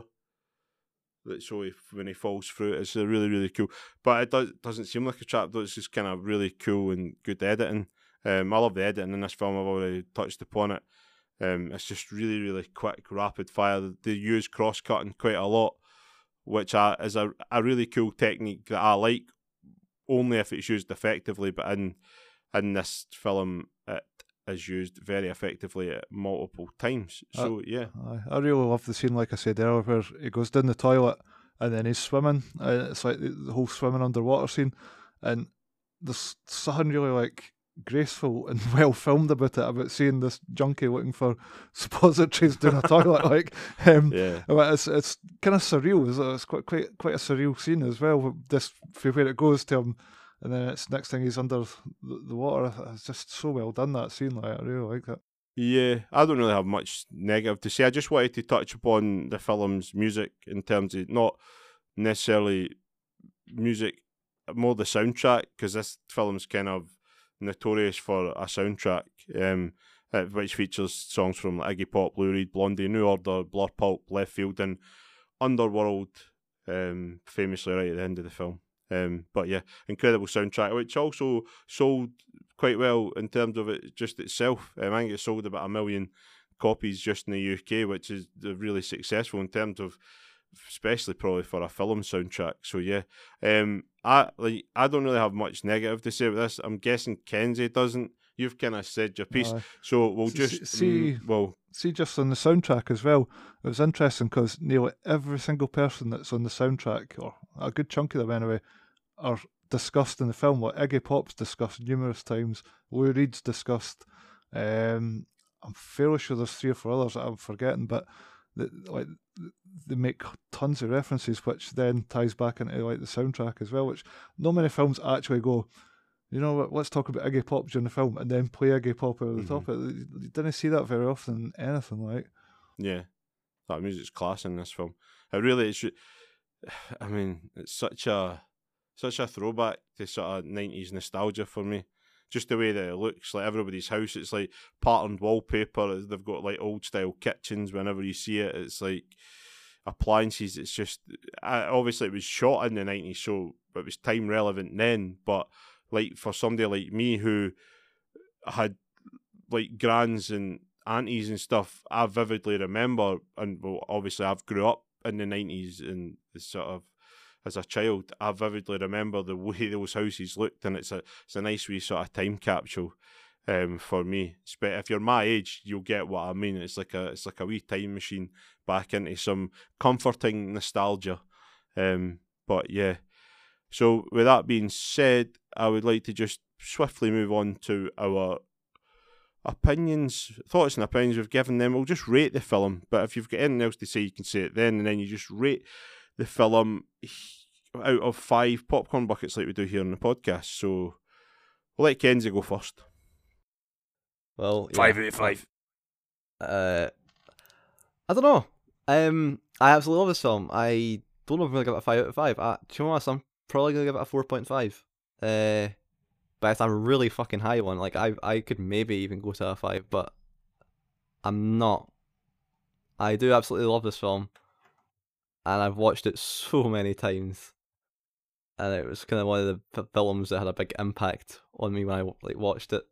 that so if, when he falls through it, it's really, really cool. But it does, doesn't seem like a trap door. It's just kind of really cool and good editing. Um, I love the editing in this film. I've already touched upon it. Um, it's just really, really quick, rapid fire. They use cross-cutting quite a lot, which I, is a, a really cool technique that I like, only if it's used effectively. But in, in this film, it is used very effectively at multiple times. So, uh, yeah. I, I really love the scene, like I said earlier, where he goes down the toilet and then he's swimming. Uh, it's like the, the whole swimming underwater scene. And there's something really, like, graceful and well filmed about it, about seeing this junkie looking for suppositories down a toilet. Like, um, yeah. It's, it's kind of surreal. It's, it's quite, quite, quite a surreal scene as well, this, from where it goes to him. And then it's next thing he's under the, the water. It's just so well done, that scene. Like, I really like it. Yeah, I don't really have much negative to say. I just wanted to touch upon the film's music in terms of not necessarily music, more the soundtrack, because this film's kind of notorious for a soundtrack, um, which features songs from like Iggy Pop, Lou Reed, Blondie, New Order, Blur, Pulp, Left Field, and Underworld, um, famously right at the end of the film. Um, but yeah, incredible soundtrack, which also sold quite well in terms of it just itself. Um, I think it sold about a million copies just in the U K, which is really successful in terms of, especially probably for a film soundtrack. So yeah, um, I like I don't really have much negative to say about this. I'm guessing Kenzie doesn't. You've kind of said your piece, uh, so we'll see, just see. Mm, well, see, just on the soundtrack as well. It was interesting because nearly every single person that's on the soundtrack, or a good chunk of them anyway, are discussed in the film. Like Iggy Pop's discussed numerous times. Lou Reed's discussed. Um, I'm fairly sure there's three or four others that I'm forgetting, but the, like they make tons of references, which then ties back into like the soundtrack as well, which not many films actually go, you know what, let's talk about Iggy Pop during the film and then play Iggy Pop over the Mhm. top of it. You didn't see that very often in anything like. Yeah, that music's class in this film. It really is. I mean, it's such a such a throwback to sort of nineties nostalgia for me. Just the way that it looks, like everybody's house, it's like patterned wallpaper. They've got like old style kitchens. Whenever you see it, it's like appliances. It's just obviously it was shot in the nineties, so it was time relevant then. But like for somebody like me who had like grands and aunties and stuff, I vividly remember, and well, obviously I've grew up in the nineties and sort of as a child, I vividly remember the way those houses looked, and it's a it's a nice wee sort of time capsule um, for me. If you're my age, you'll get what I mean. It's like a it's like a wee time machine back into some comforting nostalgia. Um, but yeah, so with that being said, I would like to just swiftly move on to our opinions, thoughts and opinions we've given them. We'll just rate the film, but if you've got anything else to say, you can say it then, and then you just rate the film out of five popcorn buckets like we do here on the podcast. So we'll let Kenzie go first. Well, yeah, five out of five. Uh, I don't know. Um, I absolutely love this film. I don't know if I'm gonna give it a five out of five. I, do you know what? I'm probably gonna give it a four point five. Uh, but it's a really fucking high one. Like I, I could maybe even go to a five, but I'm not. I do absolutely love this film, and I've watched it so many times, and it was kind of one of the f- films that had a big impact on me when I like watched it.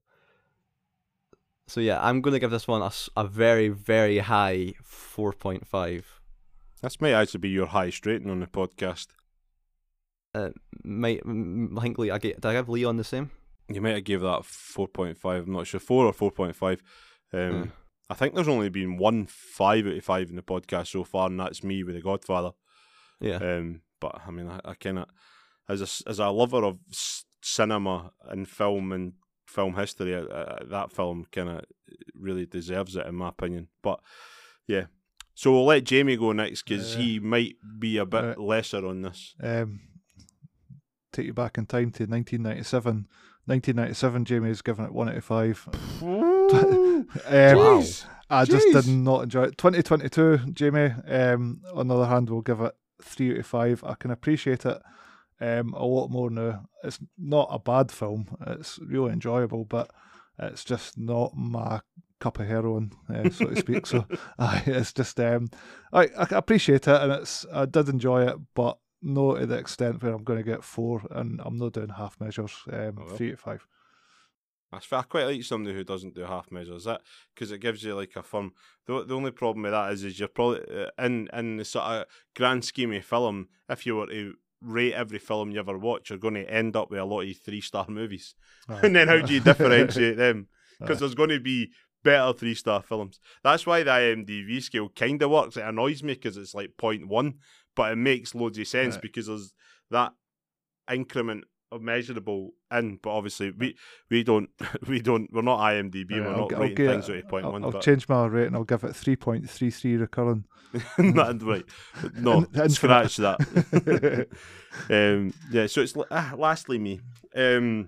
So yeah, I'm going to give this one a, s- a very, very high four point five. This might actually be your highest rating on the podcast. Uh, might m- I think Lee, I get, did I give Leon the same? You might have gave that four point five. I'm not sure, four or four point five. Um, Hmm. I think there's only been one five out of five in the podcast so far, and that's me with The Godfather. Yeah. Um, but I mean, I, I kind of, as a as a lover of s- cinema and film and film history, uh, uh, that film kind of really deserves it in my opinion. But yeah, so we'll let Jamie go next because Uh, he might be a bit uh, lesser on this. Um, take you back in time to nineteen ninety-seven. nineteen ninety-seven, Jamie is giving it one out of five. um, Jeez. I just Jeez. did not enjoy it. twenty twenty-two, Jamie, um, on the other hand, will give it three out of five. I can appreciate it um, a lot more now. It's not a bad film. It's really enjoyable, but it's just not my cup of heroin, uh, so to speak. So uh, it's just, um, I, I appreciate it, and it's I did enjoy it, but not to the extent where I'm going to get four, and I'm not doing half measures. Um, Oh, well. Three to five. That's fair. I quite like somebody who doesn't do half measures. That because it gives you like a firm. The the only problem with that is is you're probably uh, in in the sort of grand scheme of film. If you were to rate every film you ever watch, you're going to end up with a lot of three star movies. Aye. And then how do you differentiate them? Because Aye. there's going to be better three star films. That's why the I M D B scale kind of works. It annoys me because it's like point one, but it makes loads of sense Aye. because there's that increment of measurable in. But obviously we we don't we don't we're not I M D B. Uh, we're I'll not g- I'll rating get- things out of point I'll, one. I'll but change my rating. I'll give it three point three three recurring. Not right. No, In- infinite. scratch that. um, yeah, so it's uh, lastly me. Um,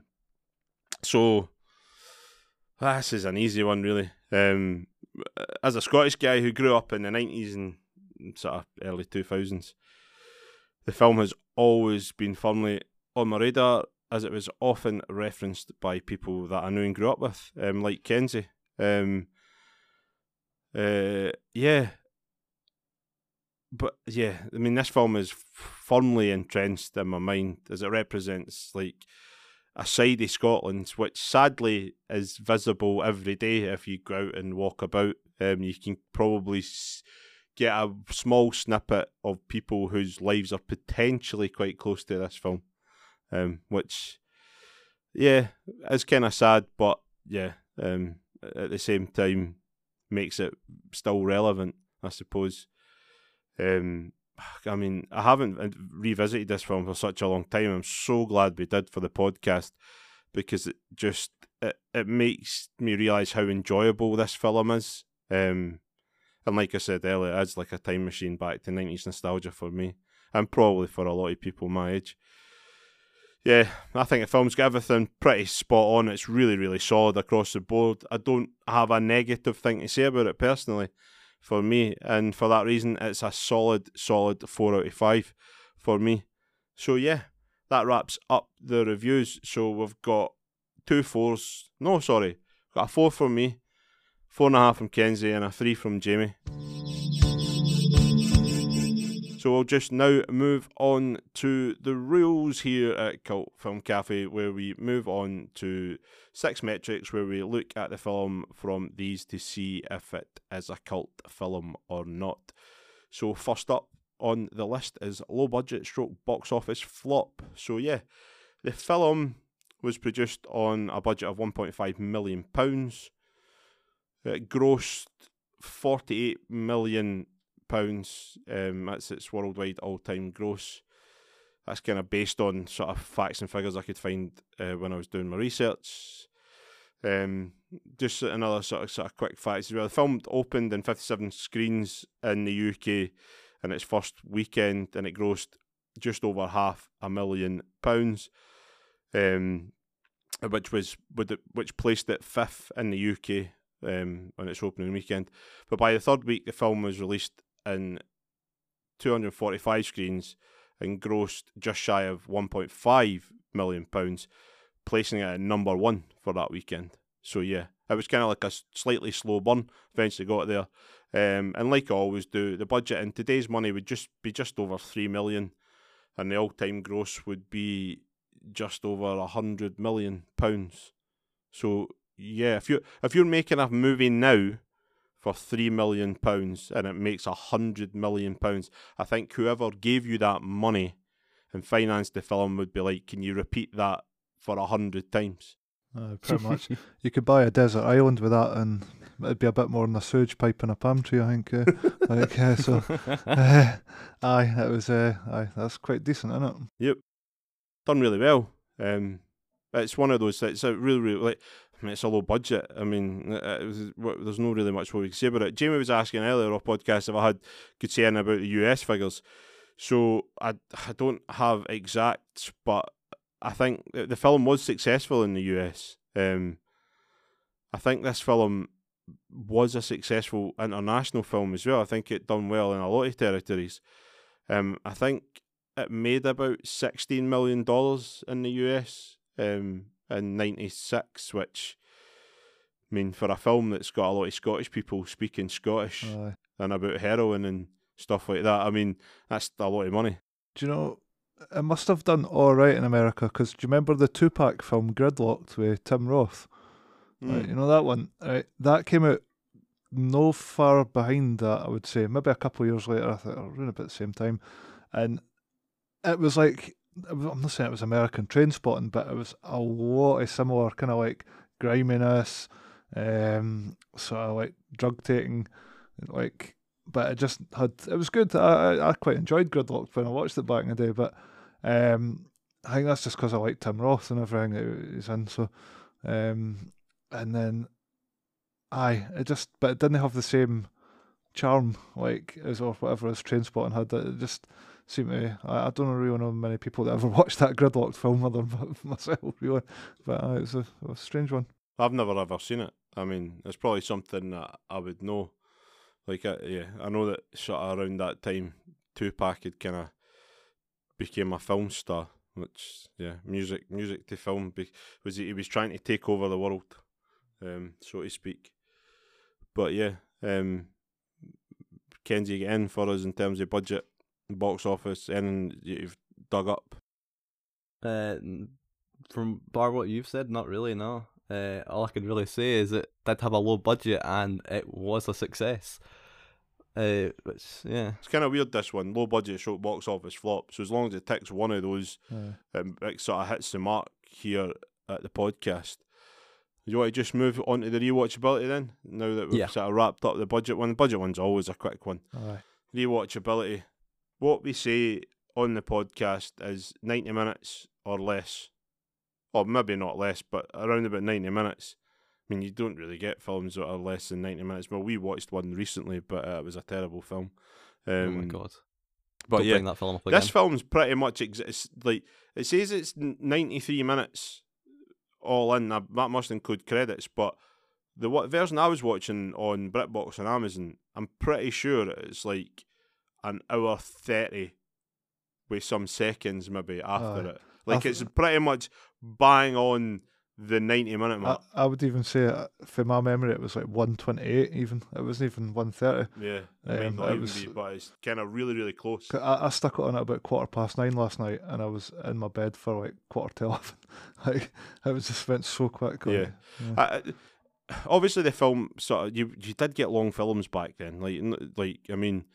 so ah, this is an easy one, really. Um, as a Scottish guy who grew up in the nineties and sort of early two thousands, the film has always been firmly on my radar, as it was often referenced by people that I knew and grew up with, um, like Kenzie. Um, uh, yeah. But yeah, I mean, this film is firmly entrenched in my mind as it represents like a side of Scotland, which sadly is visible every day if you go out and walk about. Um, you can probably s- get a small snippet of people whose lives are potentially quite close to this film, um, which, yeah, is kind of sad, but yeah, um, at the same time makes it still relevant, I suppose. Um, I mean, I haven't revisited this film for such a long time. I'm so glad we did for the podcast because it just it, it makes me realise how enjoyable this film is. Um, And like I said earlier, it's like a time machine back to nineties nostalgia for me, and probably for a lot of people my age. Yeah, I think the film's got everything pretty spot on. It's really, really solid across the board. I don't have a negative thing to say about it personally for me, and for that reason, it's a solid, solid four out of five for me. So yeah, that wraps up the reviews. So we've got two fours. No, sorry. Got a four from me, four and a half from Kenzie, and a three from Jamie. So we'll just now move on to the rules here at Cult Film Cafe, where we move on to six metrics, where we look at the film from these to see if it is a cult film or not. So first up on the list is low budget stroke box office flop. So yeah, the film was produced on a budget of one point five million pounds. It grossed forty-eight million pounds. Um, that's its worldwide all-time gross. That's kind of based on sort of facts and figures I could find uh, when I was doing my research. Um, just another sort of sort of quick facts as well. The film opened in fifty-seven screens in the U K in its first weekend, and it grossed just over half a million pounds, um, which was which placed it fifth in the U K um, on its opening weekend. But by the third week, the film was released in two hundred forty-five screens and grossed just shy of one point five million pounds, placing it at number one for that weekend. So yeah, it was kind of like a slightly slow burn. Eventually got there, um, and like I always do, the budget in today's money would just be just over three million, and the all-time gross would be just over a hundred million pounds. So yeah, if you if you're making a movie now for three million pounds and it makes a hundred million pounds, I think whoever gave you that money and financed the film would be like, can you repeat that for a hundred times? Uh, pretty much. You could buy a desert island with that, and it'd be a bit more than a sewage pipe and a palm tree, I think. Uh, like, uh, so, uh, aye, it was. Uh, aye, that's quite decent, isn't it? Yep, done really well. Um, it's one of those. It's a really, really like. I mean, it's a low budget. I mean, it was, there's no really much what we can say about it. Jamie was asking earlier off podcast if I had could say anything about the U S figures. So I, I don't have exact, but I think the film was successful in the U S. Um, I think this film was a successful international film as well. I think it done well in a lot of territories. Um, I think it made about sixteen million dollars in the U S. Um. in ninety-six, which, I mean, for a film that's got a lot of Scottish people speaking Scottish Aye. and about heroin and stuff like that, I mean, that's a lot of money. Do you know, it must have done all right in America, because do you remember the Tupac film Gridlocked with Tim Roth? Mm. Right, you know that one? Right, that came out no far behind that, I would say. Maybe a couple of years later, I think, around about the same time. And it was like, I'm not saying it was American Trainspotting, but it was a lot of similar kind of like griminess, um, sort of like drug taking, like. But it just had, it was good. I I, I quite enjoyed Gridlocked when I watched it back in the day. But um, I think that's just because I like Tim Roth and everything that he's in. So, um, and then, aye, it just, but it didn't have the same charm like as or whatever as Trainspotting had. It just seemed to. I, I don't really know many people that ever watched that Gridlocked film other than myself, really. But uh, it's a, a strange one. I've never ever seen it. I mean, it's probably something that I would know. Like, uh, yeah, I know that sort of around that time, Tupac had kind of became a film star, which, yeah, music, music to film, be, was he, he was trying to take over the world, um, so to speak. But yeah, um, Kenzie, get in for us in terms of budget, box office, anything you've dug up? Uh, from bar what you've said, not really, no. Uh, all I can really say is it did have a low budget and it was a success. Uh, which, yeah. It's kind of weird, this one. Low budget show, box office flop. So as long as it ticks one of those, Yeah. um, it sort of hits the mark here at the podcast. Do you want to just move on to the rewatchability then? Now that we've Yeah. sort of wrapped up the budget one. The budget one's always a quick one. Aye. Rewatchability. What we say on the podcast is ninety minutes or less. Or maybe not less, but around about ninety minutes. mean, you don't really get films that are less than ninety minutes. Well, we watched one recently, but uh, it was a terrible film. Um, oh my god! But Don't yeah, bring that film up again. this film's pretty much exists. Like it says, it's ninety-three minutes all in. That that must include credits, but the what version I was watching on BritBox and Amazon, I'm pretty sure it's like an hour thirty with some seconds maybe after uh, it. Like th- it's pretty much bang on the ninety minute mark. I, I would even say, uh, from my memory, it was like one twenty-eight even. It wasn't even one thirty. Yeah, it might Um, not it even was- be, but it's kind of really, really close. I, I stuck it on at about quarter past nine last night, and I was in my bed for like quarter to eleven. Like it was just went so quick. like, Yeah. I, I- obviously, the film sort of you you did get long films back then. Like n- like I mean,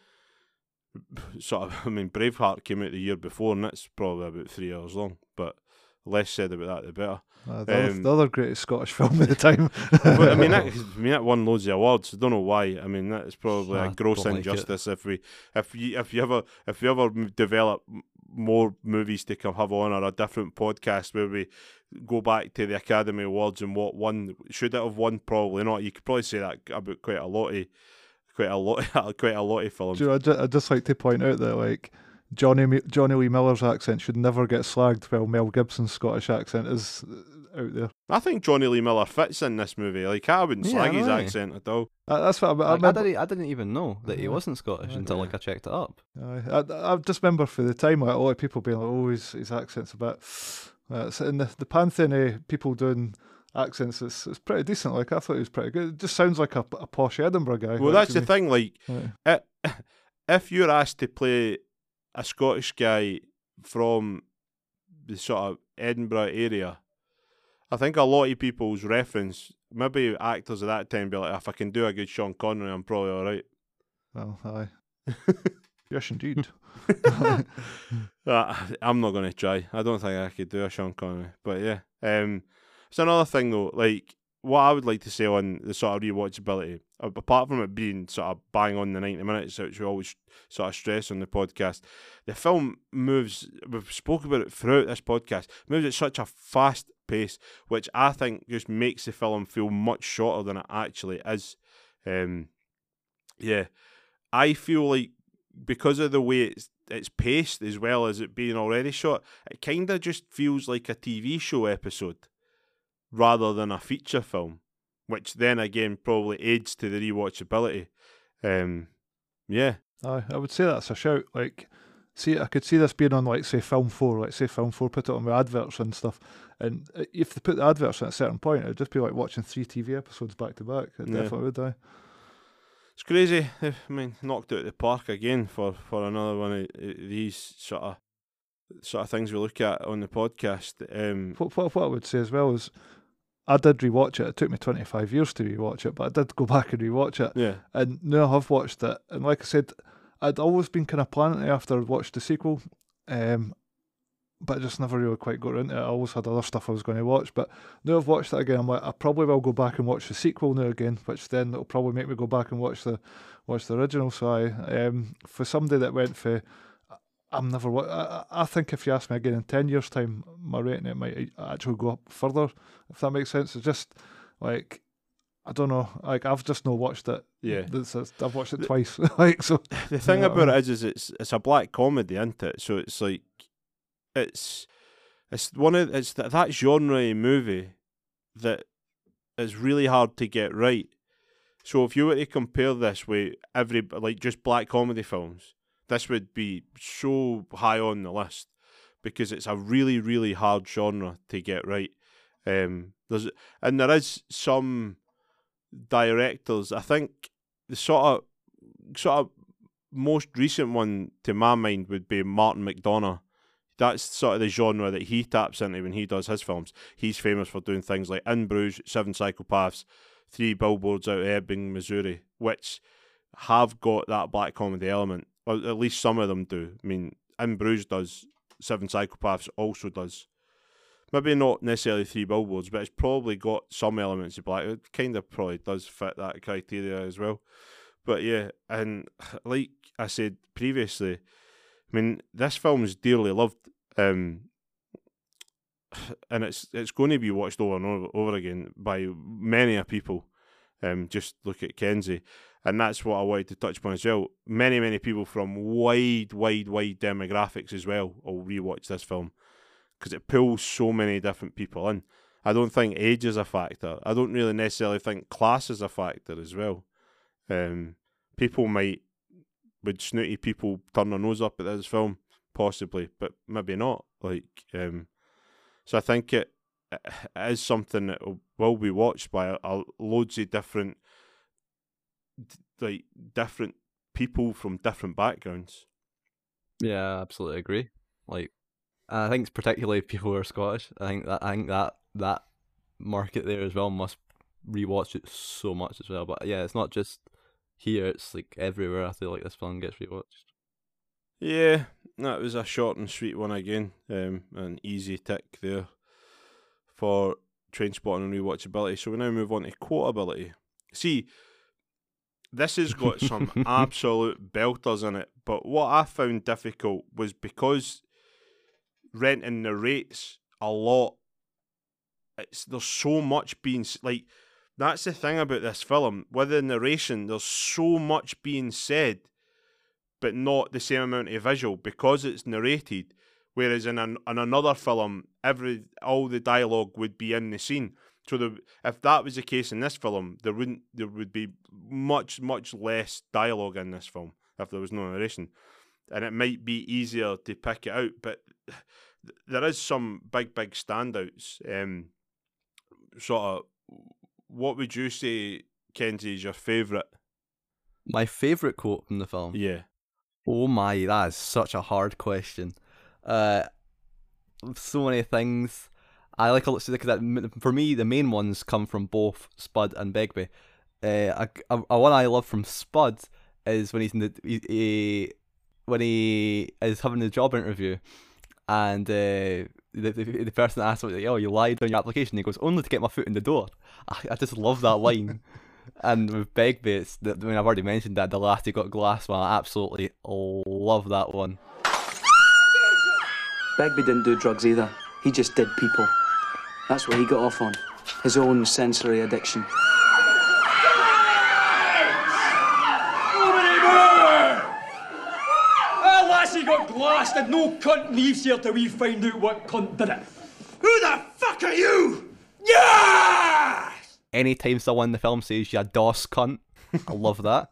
sort of. I mean, Braveheart came out the year before, and that's probably about three hours long. But less said about that, the better. Uh, the, other, Um, the other greatest Scottish film at the time. But I mean, that, I mean, that won loads of awards. I don't know why. I mean, that is probably I a gross don't like it. injustice if we, if you, if you ever, if you ever m- develop m- more movies to come have on or a different podcast where we go back to the Academy Awards and what won. Should it have won? Probably not. You could probably say that about quite a lot of, quite a lot, quite a lot of films. Do you know, I'd, ju- I'd just like to point out that like Johnny Mi- Johnny Lee Miller's accent should never get slagged, while Mel Gibson's Scottish accent is uh, out there. I think Johnny Lee Miller fits in this movie. Like I wouldn't Yeah, slag his right. accent at all. Uh, that's what I, I Like, I, remember. didn't, I didn't even know that he Yeah. wasn't Scottish Yeah. until like I checked it up. Aye. I, I just remember for the time, like, a lot of people being like, "Oh, his, his accent's a bit." Uh, it's in the the pantheon of people doing accents, it's it's pretty decent. Like I thought he was pretty good. It just sounds like a, a posh Edinburgh guy. Well, like, that's to the me. thing. Like, Aye. it, if you're asked to play a Scottish guy from the sort of Edinburgh area, I think a lot of people's reference, maybe actors at that time, be like, if I can do a good Sean Connery, I'm probably all right. Well, aye. Yes, indeed. Uh, I'm not going to try. I don't think I could do a Sean Connery. But yeah. Um, it's another thing, though. Like, what I would like to say on the sort of rewatchability, a- apart from it being sort of bang on the ninety minutes, which we always sort of stress on the podcast, the film moves, we've spoken about it throughout this podcast, moves at such a fast pace, which I think just makes the film feel much shorter than it actually is. Um, yeah. I feel like because of the way it's it's paced as well as it being already shot, it kind of just feels like a T V show episode rather than a feature film, which then again probably aids to the rewatchability. Um, yeah. Aye, I would say that's a shout. Like, see, I could see this being on, like, say, Film four. Like, say, Film four put it on with adverts and stuff. And if they put the adverts at a certain point, it'd just be like watching three T V episodes back to back. It Yeah. definitely would, aye. It's crazy. I mean, knocked out of the park again for, for another one of these sort of sort of things we look at on the podcast. Um, What, what, what I would say as well is, I did rewatch it. It took me twenty-five years to rewatch it, but I did go back and rewatch it. yeah. And now I have watched it. And like I said, I'd always been kind of planning to after I'd watched the sequel, um, but I just never really quite got into it. I always had other stuff I was going to watch. But now I've watched it again, I'm like, I probably will go back and watch the sequel now again, which then it'll probably make me go back and watch the watch the original. So I, um, for somebody that went for, I'm never. wa- I, I I think if you ask me again in ten years' time, my rating it might actually go up further, if that makes sense. It's just like, I don't know. Like, I've just not watched it. Yeah. This is- I've watched it twice. Like, so The thing Yeah. about it is, is it's it's a black comedy, isn't it? So it's like it's it's one of it's that that genre of movie that is really hard to get right. So if you were to compare this with every like just black comedy films, this would be so high on the list because it's a really really hard genre to get right. Um, there's and there is some directors. I think the sort of sort of most recent one to my mind would be Martin McDonagh. That's sort of the genre that he taps into when he does his films. He's famous for doing things like In Bruges, Seven Psychopaths, Three Billboards Out of Ebbing, Missouri, which have got that black comedy element. Or at least some of them do. I mean, In Bruges does, Seven Psychopaths also does. Maybe not necessarily Three Billboards, but it's probably got some elements of black. It kind of probably does fit that criteria as well. But yeah, and like I said previously, I mean, this film is dearly loved. Um, and it's it's going to be watched over and over, over again by many a people. Um, just look at Kenzie, and that's what I wanted to touch upon as well. Many, many people from wide, wide, wide demographics as well will rewatch this film because it pulls so many different people in. I don't think age is a factor. I don't really necessarily think class is a factor as well. Um, people might, would snooty people turn their nose up at this film? Possibly, but maybe not. Like, um, so I think it, it is something that will be watched by a, a loads of different, like different people from different backgrounds. Yeah, absolutely agree. Like, I think it's particularly people who are Scottish. I think that I think that that market there as well must rewatch it so much as well. But yeah, it's not just here; it's like everywhere. I feel like this film gets rewatched. Yeah, that was a short and sweet one again. Um, an easy tick there for Trainspotting and rewatchability. So we now move on to quotability. See, this has got some absolute belters in it, but what I found difficult was because Renton narrates a lot. It's there's so much being like that's the thing about this film. With the narration, there's so much being said, but not the same amount of visual because it's narrated. Whereas in an in another film, every all the dialogue would be in the scene. So the, if that was the case in this film, there wouldn't there would be much much less dialogue in this film if there was no narration, and it might be easier to pick it out. But there is some big big standouts. Um, sort of, what would you say, Kenzie, is your favourite? My favourite quote from the film? Yeah. Oh my, that is such a hard question. Uh, so many things. I like a lot because that for me the main ones come from both Spud and Begbie. Uh, a, a, a one I love from Spud is when he's in the he, he, when he is having the job interview, and uh, the, the the person asks him, "Oh, you lied on your application." He goes, "Only to get my foot in the door." I, I just love that line. And with Begbie, it's the, I mean, I've already mentioned that the last he got glass one. I absolutely love that one. Begbie didn't do drugs either. He just did people. That's what he got off on. His own sensory addiction. Ah, lassie got glassed and no cunt leaves here till we find out what cunt did it. Who the fuck are you? Yeah! Anytime someone in the film says "you doss cunt," I love that.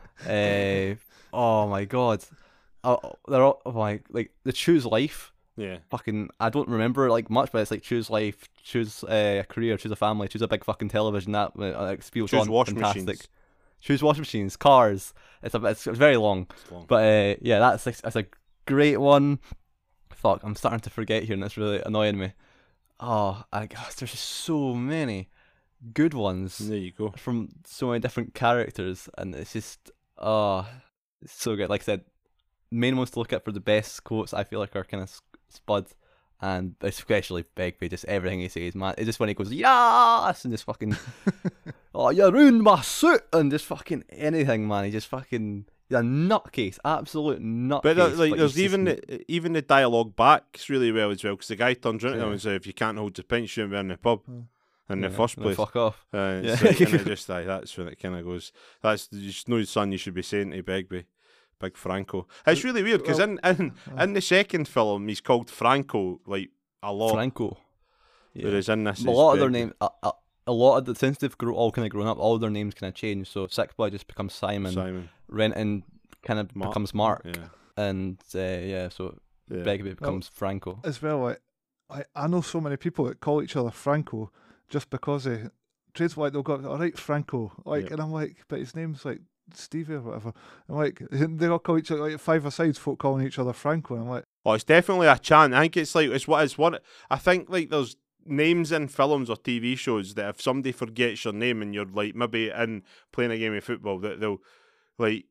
uh, oh my god, oh, they're all oh my like the choose life. Yeah. Fucking, I don't remember like much, but it's like choose life, choose uh, a career, choose a family, choose a big fucking television. That uh, like, feels choose on, wash fantastic. machines. Choose washing machines, cars. It's a it's, it's very long, it's long. but uh, yeah, that's that's a great one. Fuck, I'm starting to forget here, and it's really annoying me. Oh, I gosh, there's just so many good ones. There you go. From so many different characters, and it's just oh, it's so good. Like I said, main ones to look at for the best quotes I feel like are kind of Spud, and especially Begbie. Just everything he says, man. It's just when he goes yes and just fucking oh you ruined my suit and just fucking anything, man. He just fucking he's a nutcase, absolute nutcase. But there, like, but there's even just... the, even the dialogue backs really well as well because the guy turns around to yeah. him and says, "If you can't hold the pint, you shouldn't be in the pub." Hmm. In yeah, the first place, fuck off. Uh, yeah. So kind of just like that's when it kind of goes. That's just no son you should be saying to Begbie. Big Franco. It's really weird because well, in, in in the second film he's called Franco like a lot. Franco. Yeah. Whereas in this, a lot of their names, a, a, a lot of the since they've grow, all kind of grown up, all their names kind of change. So Sick Boy just becomes Simon. Simon. Renton kind of Mark. becomes Mark. Yeah. And uh, yeah, so yeah. Begbie becomes well, Franco. As well, like, I I know so many people that call each other Franco just because they trades like they'll go all right Franco like, yeah. and I'm like, but his name's like Stevie or whatever. I'm like, they all call each other like five asides, folk calling each other Franco. And I'm like, oh, it's definitely a chant. I think it's like it's what it's what I think like there's names in films or T V shows that if somebody forgets your name and you're like maybe in playing a game of football that they'll like.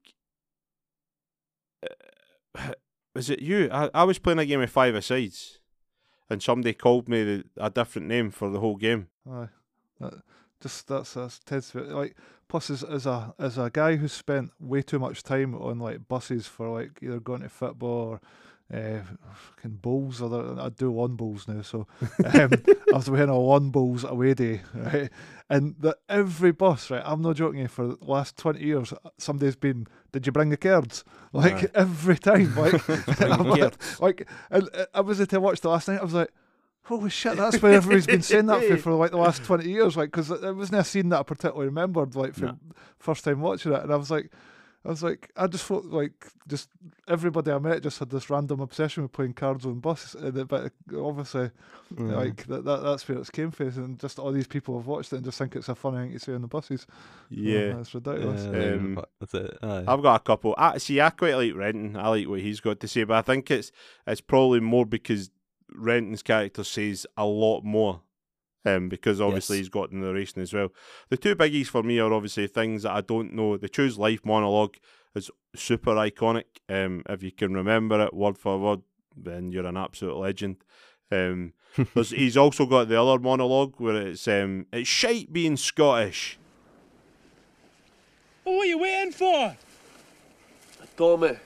Uh, is it you? I, I was playing a game of five asides, and somebody called me the, a different name for the whole game. Aye, that, just that's that's Ted's like. Plus, as, as a as a guy who's spent way too much time on like buses for like either going to football or uh, fucking bowls. Or I do lawn bowls now, so um, I was wearing a lawn bowls away day, right? And the, every bus, right? I'm not joking you. For the last twenty years, somebody's been, "Did you bring the cards?" Like Right. every time, like, I'm like, cards. like, and uh, I was to watch the last night. I was like, holy shit, that's where everybody's been saying that for, for like the last twenty years, like, because it wasn't a scene that I particularly remembered, like, from No. first time watching it, and I was like, I was like, I just thought, like, just everybody I met just had this random obsession with playing cards on buses, and it, but obviously, Mm. like, that, that that's where it's came from, and just all these people have watched it and just think it's a funny thing to say on the buses. Yeah. Oh, that's ridiculous. Yeah, there, Um, but that's it. Aye. I've got a couple. I, see, I quite like Renton. I like what he's got to say, but I think it's it's probably more because Renton's character says a lot more, um, because obviously Yes. he's got the narration as well. The two biggies for me are obviously things that I don't know. The Choose Life monologue is super iconic. Um, if you can remember it word for word, then you're an absolute legend. Um, there's, he's also got the other monologue where it's um, it's shite being Scottish. Well, what are you waiting for? Tommy,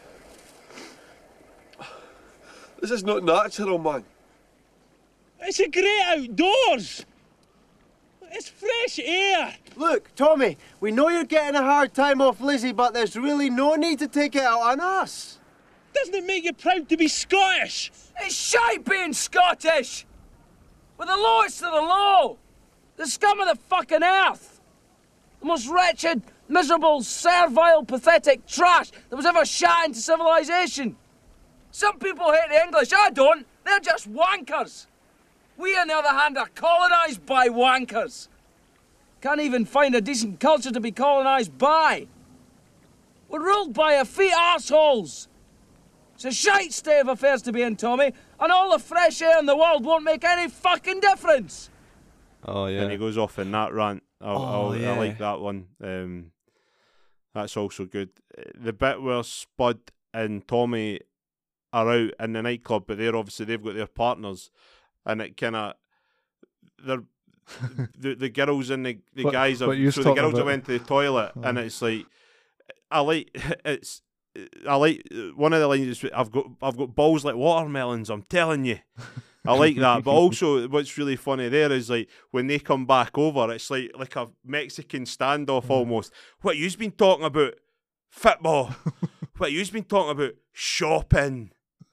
this is not natural, man. It's a great outdoors. It's fresh air. Look, Tommy, we know you're getting a hard time off Lizzie, but there's really no need to take it out on us. Doesn't it make you proud to be Scottish? It's shite being Scottish! We're the lowest of the low! The scum of the fucking earth! The most wretched, miserable, servile, pathetic trash that was ever shot into civilization! Some people hate the English, I don't! They're just wankers! We, on the other hand, are colonised by wankers! Can't even find a decent culture to be colonised by! We're ruled by effete arseholes! It's a shite state of affairs to be in, Tommy, and all the fresh air in the world won't make any fucking difference. Oh yeah. And he goes off in that rant. I, Oh, I, yeah. I like that one. Um, that's also good. The bit where Spud and Tommy are out in the nightclub, but they're obviously they've got their partners, and it kind of they're the the girls and the, the What- guys what are you so the talking girls about? have went to the toilet, and it's like I like it's. I like one of the lines. Is, I've got I've got balls like watermelons. I'm telling you, I like that. But also, what's really funny there is like when they come back over, it's like like a Mexican standoff almost. What you've been talking about? Football. What you've been talking about? Shopping.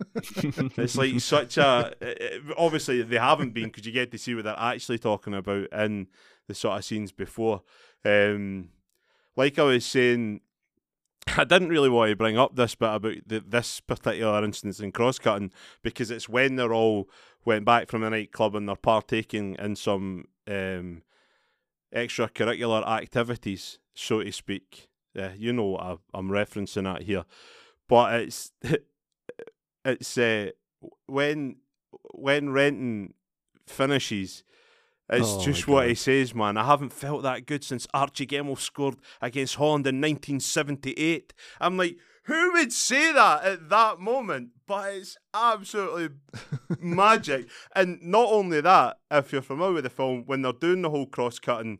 It's like such a. Obviously, they haven't been because you get to see what they're actually talking about in the sort of scenes before. Um, like I was saying. I didn't really want to bring up this bit about the, this particular instance in cross-cutting because it's when they're all went back from the nightclub and they're partaking in some um, extracurricular activities, so to speak. Uh, you know what I, I'm referencing at here. But it's it's uh, when when Renton finishes, it's Oh, just my what God. he says, man. I haven't felt that good since Archie Gemmill scored against Holland in nineteen seventy-eight. I'm like, who would say that at that moment? But it's absolutely magic. And not only that, if you're familiar with the film, when they're doing the whole cross-cutting,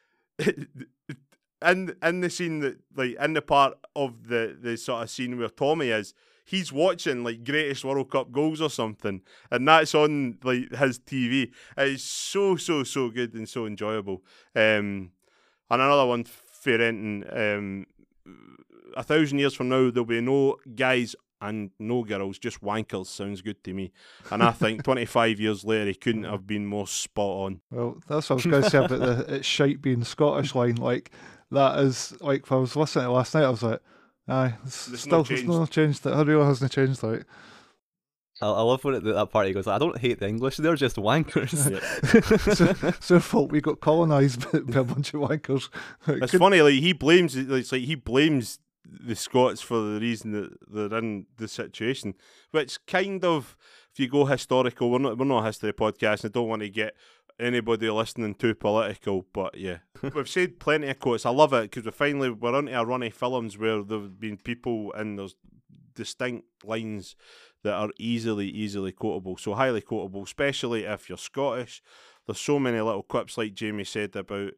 in, in the scene, that like in the part of the, the sort of scene where Tommy is, he's watching like Greatest World Cup Goals or something, and that's on like his T V. It's so so so good and so enjoyable. Um, and another one for Renton. Um, a thousand years from now, there'll be no guys and no girls, just wankers. Sounds good to me. And I think twenty-five years later, he couldn't have been more spot on. Well, that's what I was going to say about the it's shite being Scottish line. Like, that is, like, if I was listening to it last night, I was like, aye, it's There's still, no there's change. no change. That it really hasn't changed, like. I, I love when at that part he goes, I don't hate the English, they're just wankers. so, it's their fault we got colonised by, by a bunch of wankers. It It's could- funny, like he blames it. It's like he blames the Scots for the reason that they're in the situation, which kind of, if you go historical, we're not we're not a history podcast, and I don't want to get anybody listening too political, but yeah, we've said plenty of quotes. I love it because we finally we're onto a run of films where there've been people and there's distinct lines that are easily easily quotable, so highly quotable, especially if you're Scottish. There's so many little quips, like Jamie said, about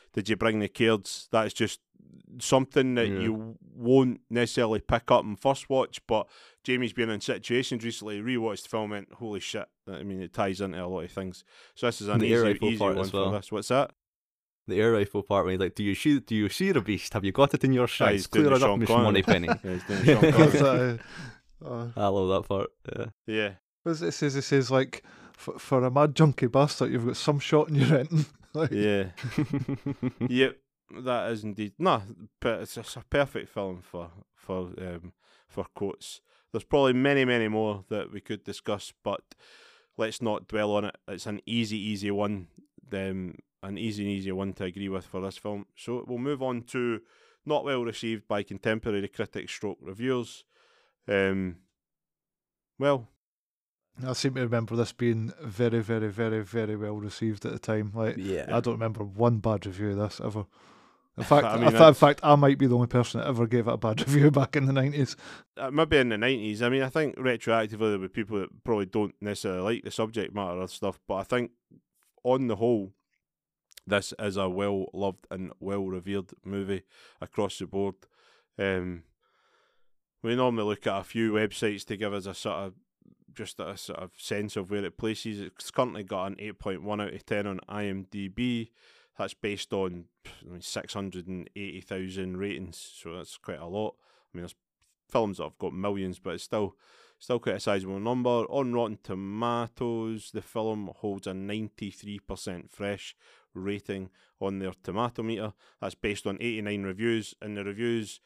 did you bring the cards? That's just something that Yeah. you won't necessarily pick up in first watch, but Jamie's been in situations recently, rewatched the film, and went, holy shit. I mean, it ties into a lot of things. So this is an And the air easy, rifle easy part one as for well. this. What's that? The air rifle part where he's like, do you see, do you see the beast? Have you got it in your Yeah, sights? he's doing Clear the it up, Sean Miss Connery. Moneypenny. Yeah, he's doing the Sean Connery. It's, uh, uh, I love that part. Yeah. Yeah. But it says, it says like, for, for a mad junkie bastard, you've got some shot in your renting. Like, Yeah. Yep, that is indeed. No, but it's, it's a perfect film for for um, for quotes. There's probably many, many more that we could discuss, but let's not dwell on it. It's an easy, easy one. Um, an easy, easy one to agree with for this film. So we'll move on to not well received by contemporary critics stroke reviewers. Um, well, I seem to remember this being very, very, very, very well received at the time. Like, Yeah. I don't remember one bad review of this ever. In fact, I I mean, in that's- fact, I might be the only person that ever gave it a bad review back in the nineties. uh, maybe in the nineties. I mean, I think retroactively there were people that probably don't necessarily like the subject matter of stuff, but I think on the whole, this is a well-loved and well-revered movie across the board. Um, we normally look at a few websites to give us a sort of just a sort of sense of where it places. It's currently got an eight point one out of ten on IMDb. That's based on I mean, six hundred eighty thousand ratings, so that's quite a lot. I mean, there's films that have got millions, but it's still still quite a sizable number. On Rotten Tomatoes, the film holds a ninety-three percent fresh rating on their tomato meter. That's based on eighty-nine reviews, and the reviews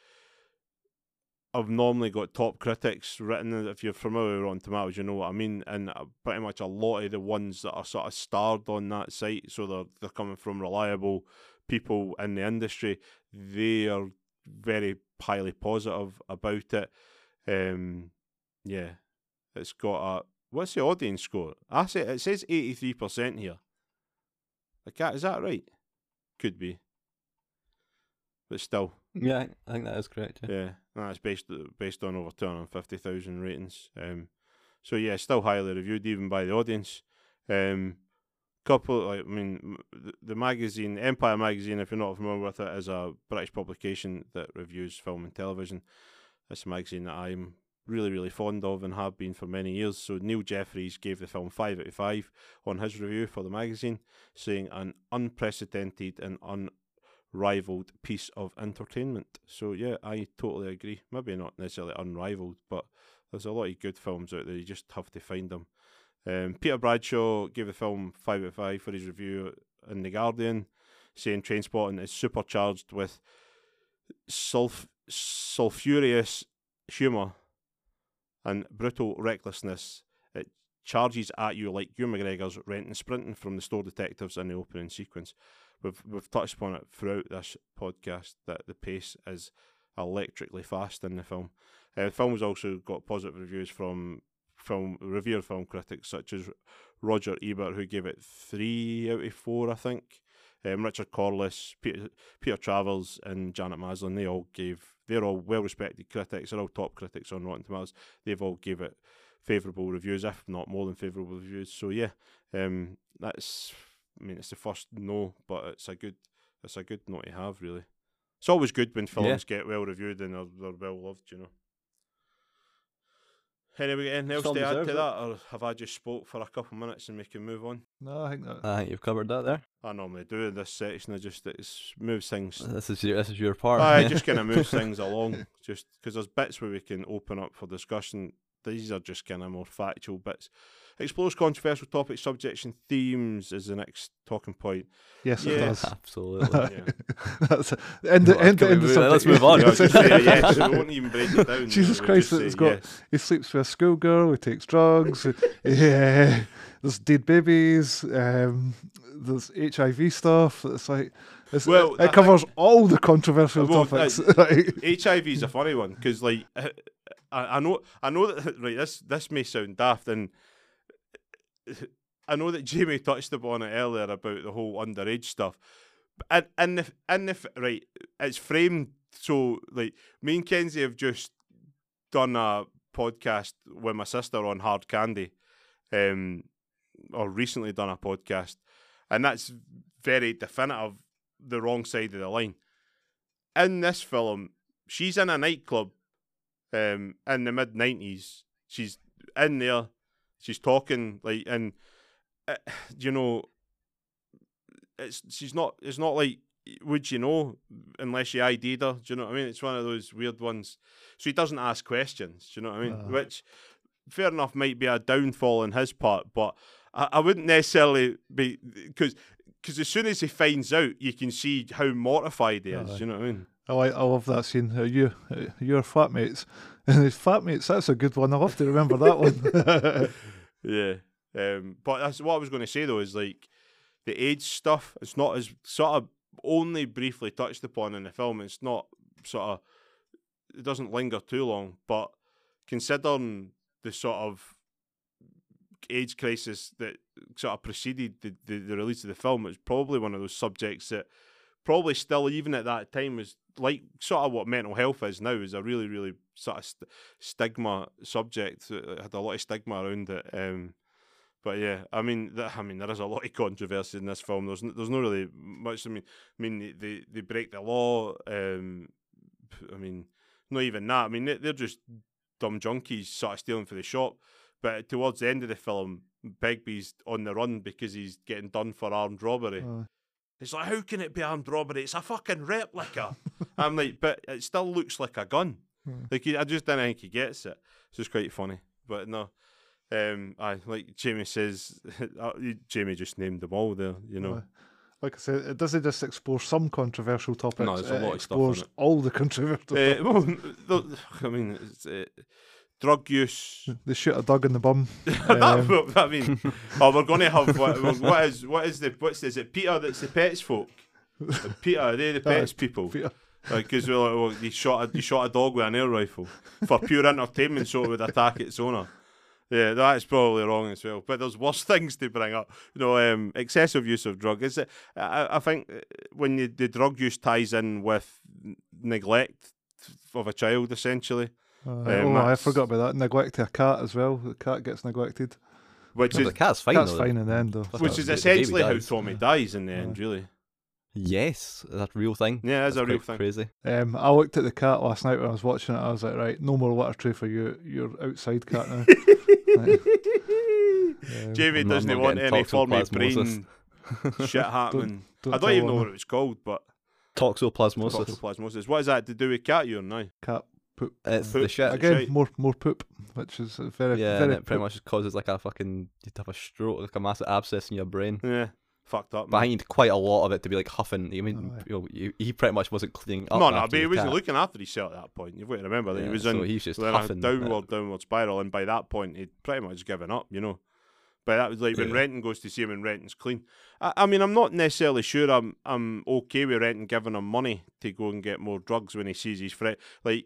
I've normally got top critics written. If you're familiar with Rotten Tomatoes, you know what I mean. And uh, pretty much a lot of the ones that are sort of starred on that site, so they're they're coming from reliable people in the industry. They are very highly positive about it. Um, yeah, it's got a what's the audience score? I say it says eighty-three percent here. Like that, is that right? Could be, but still. Yeah, I think that is correct. Yeah. Yeah, no, it's based based on over two hundred fifty thousand ratings. Um, so yeah, still highly reviewed even by the audience. Um, couple, like I mean, the, the magazine Empire magazine, if you're not familiar with it, is a British publication that reviews film and television. It's a magazine that I'm really really fond of and have been for many years. So Neil Jeffries gave the film five out of five on his review for the magazine, saying an unprecedented and un rivaled piece of entertainment. So yeah, I totally agree. Maybe not necessarily unrivaled, but there's a lot of good films out there. You just have to find them. Um, Peter Bradshaw gave the film five out of five for his review in The Guardian, saying Trainspotting is supercharged with sulf- sulphurous humour and brutal recklessness. It charges at you like Hugh McGregor's renting sprinting from the store detectives in the opening sequence. We've we've touched upon it throughout this podcast that the pace is electrically fast in the film. Uh, the film's also got positive reviews from film revered film critics such as Roger Ebert, who gave it three out of four, I think. Um, Richard Corliss, Peter, Peter Travers, and Janet Maslin, they all gave. They're all well-respected critics. They're all top critics on Rotten Tomatoes. They've all gave it favourable reviews, if not more than favourable reviews. So yeah, um, that's. I mean, it's the first no, but it's a good, it's a good no to have, really. It's always good when films Yeah. get well reviewed and they're, they're well loved, you know. Anyway, anything else Some to add deserve to it. that, or have I just spoke for a couple of minutes and we can move on? No, I think that. I think you've covered that there. I normally do in this section. I just it moves things. This is your this is your part. I just kind of moves things along, just because there's bits where we can open up for discussion. These are just kind of more factual bits. Explores controversial topics, subjects, and themes is the next talking point. Yes, it Yeah. does. Absolutely. Yeah. That's it. End, Well, end, can we end the move- subject. let's move on. Yeah, I was just saying yes, we won't even break it down. Jesus We'll Christ, just it's say got. yes. He sleeps with a schoolgirl. He takes drugs. Yeah, there's dead babies. Um, there's H I V stuff. It's like it's, Well, it, I it covers all the controversial Well, topics. uh, Right. H I V is a funny one because, like, I, I know, I know that right. This this may sound daft, and I know that Jamie touched upon it earlier about the whole underage stuff. And and the and the right, it's framed so like me and Kenzie have just done a podcast with my sister on hard candy, um, or recently done a podcast, and that's very definitive the wrong side of the line. In this film, she's in a nightclub um, in the mid nineties. She's in there. She's talking like, and uh, you know, it's she's not. It's not like, would you know unless you I D'd her? Do you know what I mean? It's one of those weird ones. So he doesn't ask questions. Do you know what I mean? Uh. Which, fair enough, might be a downfall on his part, but I, I wouldn't necessarily be, because because as soon as he finds out, you can see how mortified he is. Aye. Do you know what I mean? I like, I love that scene. Are you, uh, your flatmates, and his flatmates. That's a good one. I'll have to remember that one. Yeah. Um, but that's what I was going to say though, is like the age stuff. It's not as sort of only briefly touched upon in the film. It's not sort of, it doesn't linger too long. But considering the sort of age crisis that sort of preceded the, the, the release of the film, it was probably one of those subjects that probably still, even at that time, was like sort of what mental health is now, is a really, really sort of st- stigma subject. It had a lot of stigma around it. Um, but yeah, I mean, th- I mean, there is a lot of controversy in this film. There's n- there's not really much. I mean, I mean, they they break the law. Um, I mean, not even that. I mean, they, they're just dumb junkies sort of stealing for the shop. But towards the end of the film, Begbie's on the run because he's getting done for armed robbery. Uh. It's like, how can it be armed robbery? It's a fucking replica. I'm like, but it still looks like a gun. Hmm. Like, he, I just don't think he gets it. It's just quite funny. But no, um, I like Jamie says, Jamie just named them all there, you know. Uh, like I said, it doesn't just explore some controversial topics. No, there's a it lot of stuff on explores it. all the controversial Uh, topics. well, the, I mean, it's, uh, drug use. They shoot a dog in the bum. that, Um, I mean, oh, we're going to have what, what is what is the what's is it Peter that's the pets folk? Peter, are they the pets people? Because we're like, well, you shot a you shot a dog with an air rifle for pure entertainment, so it would attack its owner. Yeah, that's probably wrong as well. But there's worse things to bring up. You know, um, excessive use of drug. Is it? I, I think when you, the drug use ties in with neglect of a child, essentially. Uh, Um, oh, I that's- forgot about that. Neglect a cat as well. The cat gets neglected. Which No, is the cat's fine. Cat's though. fine in the end, though. which is The- the baby essentially how dies. Tommy dies in the end, really. Yes, that's a real thing. Yeah, it's That's a real quite thing. Crazy. Um, I looked at the cat last night when I was watching it. I was like, right, no more litter tray for you. You're outside cat now. Right. Um, Jamie I'm not- doesn't I'm not want getting any form of toxoplasmosis. brain shit happening. don't I don't tell even know her. what it was called, but Toxoplasmosis. toxoplasmosis. What is that to do with cat urine now? cat poop. It's Poop. the shit. Again, shite. more more poop, which is a very Yeah, very and it pretty poop. much just causes like a fucking, you'd have a stroke, like a massive abscess in your brain. Yeah, fucked up. But I Man. think you need quite a lot of it to be like huffing. I mean, Aye. you know, he, he pretty much wasn't cleaning up. No, no, after but he the wasn't cat. looking after himself at that point. You've got to remember that he Yeah, was so in, he's just in a huffing downward, it. downward spiral, and by that point, he'd pretty much given up, you know. But that was like when Yeah. Renton goes to see him and Renton's clean. I, I mean, I'm not necessarily sure I'm I'm okay with Renton giving him money to go and get more drugs when he sees his friend. Like,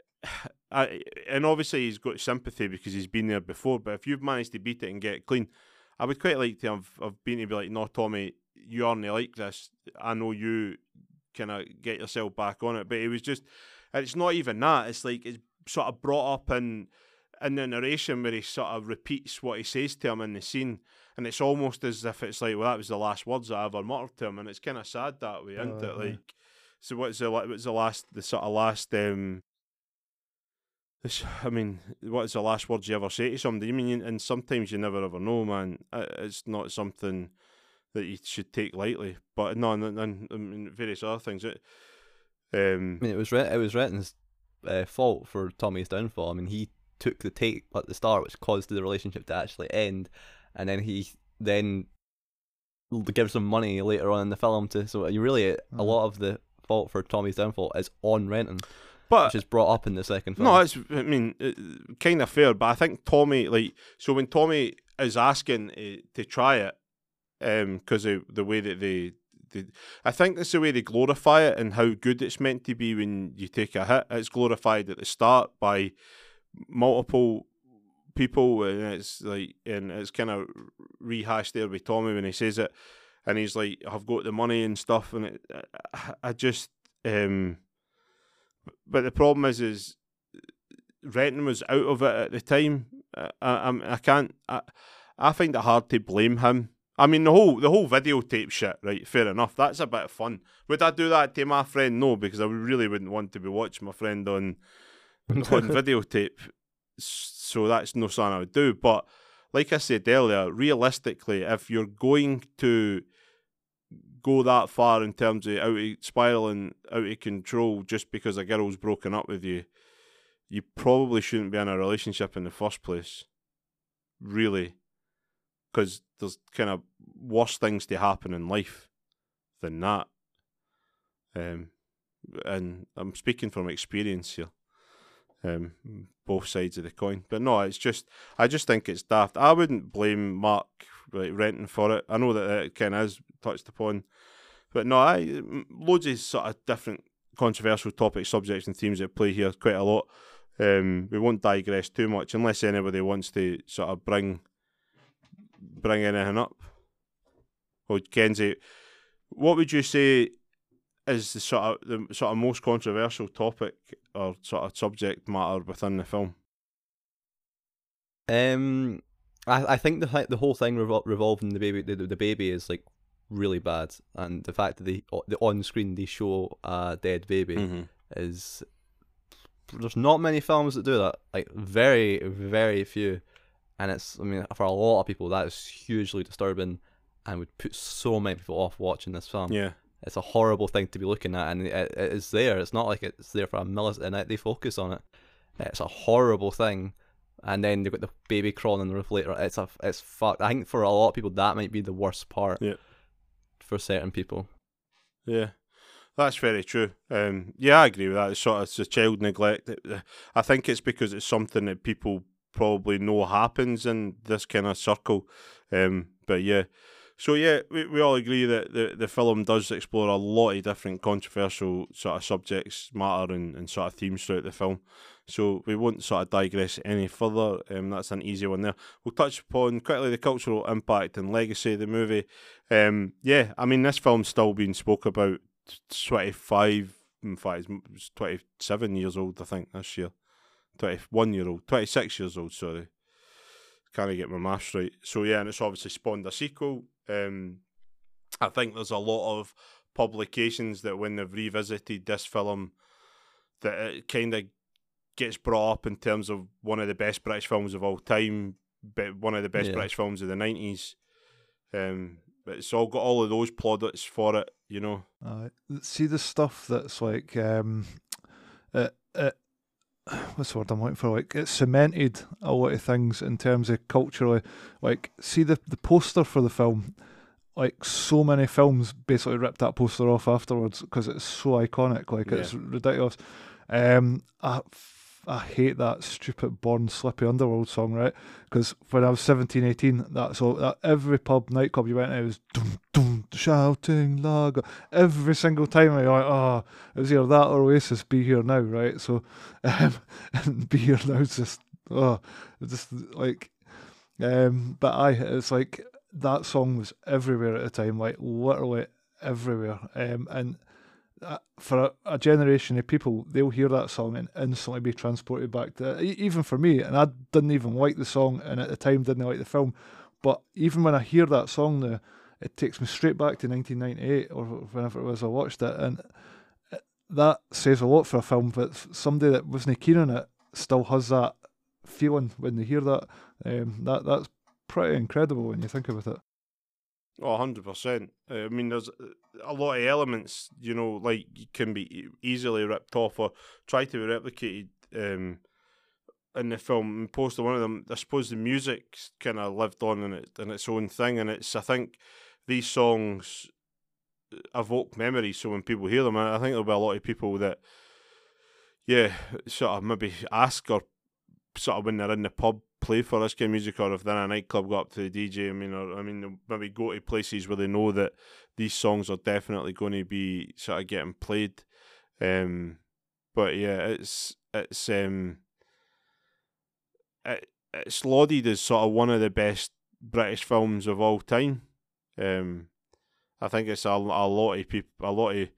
I, and obviously he's got sympathy because he's been there before. But if you've managed to beat it and get clean, I would quite like to have, have been to be like, no, Tommy, you aren't like this. I know you kind of get yourself back on it. But it was just, and it's not even that. It's like it's sort of brought up in in the narration where he sort of repeats what he says to him in the scene, and it's almost as if it's like, well, that was the last words I ever muttered to him, and it's kind of sad that way, isn't Uh, it? yeah. Like, so what's the what's the last the sort of last um. This, I mean, what is the last words you ever say to somebody? I mean, and sometimes you never ever know, man. It- It's not something that you should take lightly. But no, and, and I mean, various other things. It, um, I mean, it was Ret- it was Renton's uh, fault for Tommy's downfall. I mean, he took the take at the start, which caused the relationship to actually end, and then he then gives them money later on in the film to. So you really, a lot of the fault for Tommy's downfall is on Renton, but which is brought up in the second film. no, it's I mean, kind of fair. But I think Tommy, like, so when Tommy is asking uh, to try it, um, because of the way that they. They, I think that's the way they glorify it and how good it's meant to be when you take a hit. It's glorified at the start by multiple people, and it's like, and it's kind of rehashed there with Tommy when he says it, and he's like, "I've got the money and stuff," and it, I, I just, um, but the problem is, is Renton was out of it at the time. I, I, I can't. I, I find it hard to blame him. I mean, the whole the whole videotape shit, right? Fair enough. That's a bit of fun. Would I do that to my friend? No, because I really wouldn't want to be watching my friend on on videotape. So that's no something I would do. But like I said earlier, realistically, if you're going to go that far in terms of out of spiraling out of control just because a girl's broken up with you, you probably shouldn't be in a relationship in the first place. Really. Because there's kind of worse things to happen in life than that. Um, and I'm speaking from experience here. Um, both sides of the coin. But no, it's just, I just think it's daft. I wouldn't blame Mark like, renting for it. I know that it kind of is touched upon. But no, I loads of sort of different controversial topics, subjects and themes that play here quite a lot. Um, we won't digress too much unless anybody wants to sort of bring bring anything up. Well, Kenzie, what would you say is the sort of the sort of most controversial topic or sort of subject matter within the film? Um, I I think the the whole thing revol- revolving the baby the, the baby is like really bad, and the fact that they the on screen they show a dead baby mm-hmm. is there's not many films that do that. Like very very few. And it's, I mean, for a lot of people, that is hugely disturbing and would put so many people off watching this film. Yeah. It's a horrible thing to be looking at, and it, it is there. It's not like it's there for a millisecond, and they focus on it. It's a horrible thing. And then they've got the baby crawling on the roof later. It's a, it's fucked. I think for a lot of people, that might be the worst part. Yeah. For certain people. Yeah. That's very true. Um, yeah, I agree with that. It's sort of it's a child neglect. I think it's because it's something that people probably know happens in this kind of circle. Um, but yeah. So yeah, we, we all agree that the, the film does explore a lot of different controversial sort of subjects, matter and, and sort of themes throughout the film. So we won't sort of digress any further. Um, that's an easy one there. We'll touch upon quickly the cultural impact and legacy of the movie. Um, yeah, I mean, this film's still being spoke about twenty-five, in fact, it's twenty-seven years old, I think, this year. twenty-one year old, twenty-six years old, sorry. Can't get my maths right. So yeah, and it's obviously spawned a sequel. Um, I think there's a lot of publications that when they've revisited this film, that it kind of gets brought up in terms of one of the best British films of all time, but one of the best yeah. British films of the nineties. Um, but it's all got all of those plaudits for it, you know. Uh, see the stuff that's like, um, it, it, what's the word I'm looking for? Like, it cemented a lot of things in terms of culturally. Like, see the the poster for the film. Like, so many films basically ripped that poster off afterwards because it's so iconic. Like, Yeah. it's ridiculous. Um, I, I hate that stupid Born Slippy Underworld song, right? Because when I was seventeen, eighteen, that's all. That, every pub, nightclub you went to, it was dum dum shouting lager. Every single time I like, oh, it was either that or Oasis, Be Here Now, right? So, um, and Be Here Now is just, oh, it's just like, um, but I, it's like that song was everywhere at the time, like literally everywhere, um, and. Uh, for a, a generation of people, they'll hear that song and instantly be transported back to e- even for me, and I didn't even like the song, and at the time didn't like the film, but even when I hear that song now, it takes me straight back to nineteen ninety-eight or whenever it was I watched it, and it, that says a lot for a film. But somebody that wasn't keen on it still has that feeling when they hear that. Um, that that's pretty incredible when you think about it. Oh, one hundred percent. Uh, I mean, there's a lot of elements, you know, like can be easily ripped off or try to be replicated um, in the film. And post one of them, I suppose the music's kind of lived on in, it, in its own thing. And it's, I think, these songs evoke memories. So when people hear them, I think there'll be a lot of people that, yeah, sort of maybe ask or sort of when they're in the pub, play for this kind of music, or if they're in a nightclub, go up to the D J. I mean, or I mean, maybe go to places where they know that these songs are definitely going to be sort of getting played. Um, but yeah, it's it's um, it, it's lauded as sort of one of the best British films of all time. Um, I think it's a, a lot of people, a lot of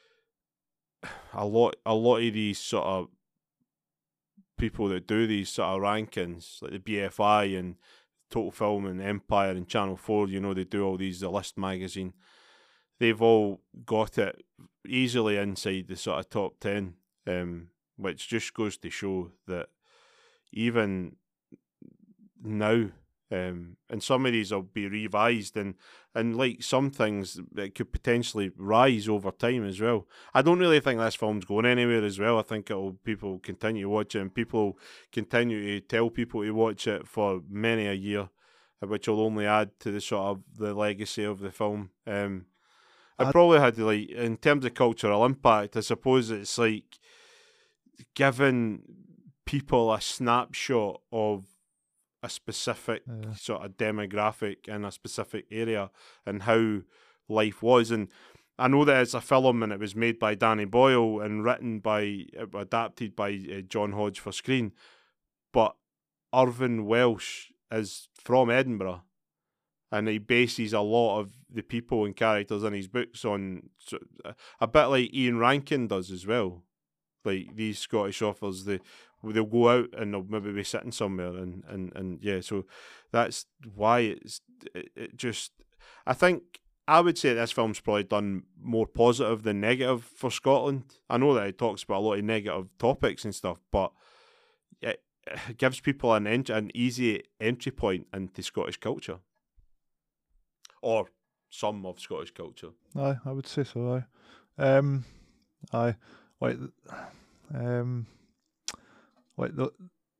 a lot, a lot of these sort of people that do these sort of rankings, like the B F I and Total Film and Empire and Channel four, you know, they do all these, the List magazine, they've all got it easily inside the sort of top ten, um, which just goes to show that even now, um, and some of these will be revised, and, and like some things that could potentially rise over time as well. I don't really think this film's going anywhere as well. I think it'll people continue to watch it, and people will continue to tell people to watch it for many a year, which will only add to the sort of the legacy of the film. Um, I probably had to, like, in terms of cultural impact, I suppose it's like giving people a snapshot of a specific yeah. sort of demographic in a specific area and how life was. And I know that it's a film and it was made by Danny Boyle and written by, adapted by uh, John Hodge for screen, but Irvine Welsh is from Edinburgh, and he bases a lot of the people and characters in his books on a bit like Ian Rankin does as well. Like these Scottish authors, they they'll go out and they'll maybe be sitting somewhere, and, and, and yeah, so that's why it's it, it just. I think I would say this film's probably done more positive than negative for Scotland. I know that it talks about a lot of negative topics and stuff, but it, it gives people an ent- an easy entry point into Scottish culture, or some of Scottish culture. Aye, I would say so. Aye, um, aye, like, um, like the,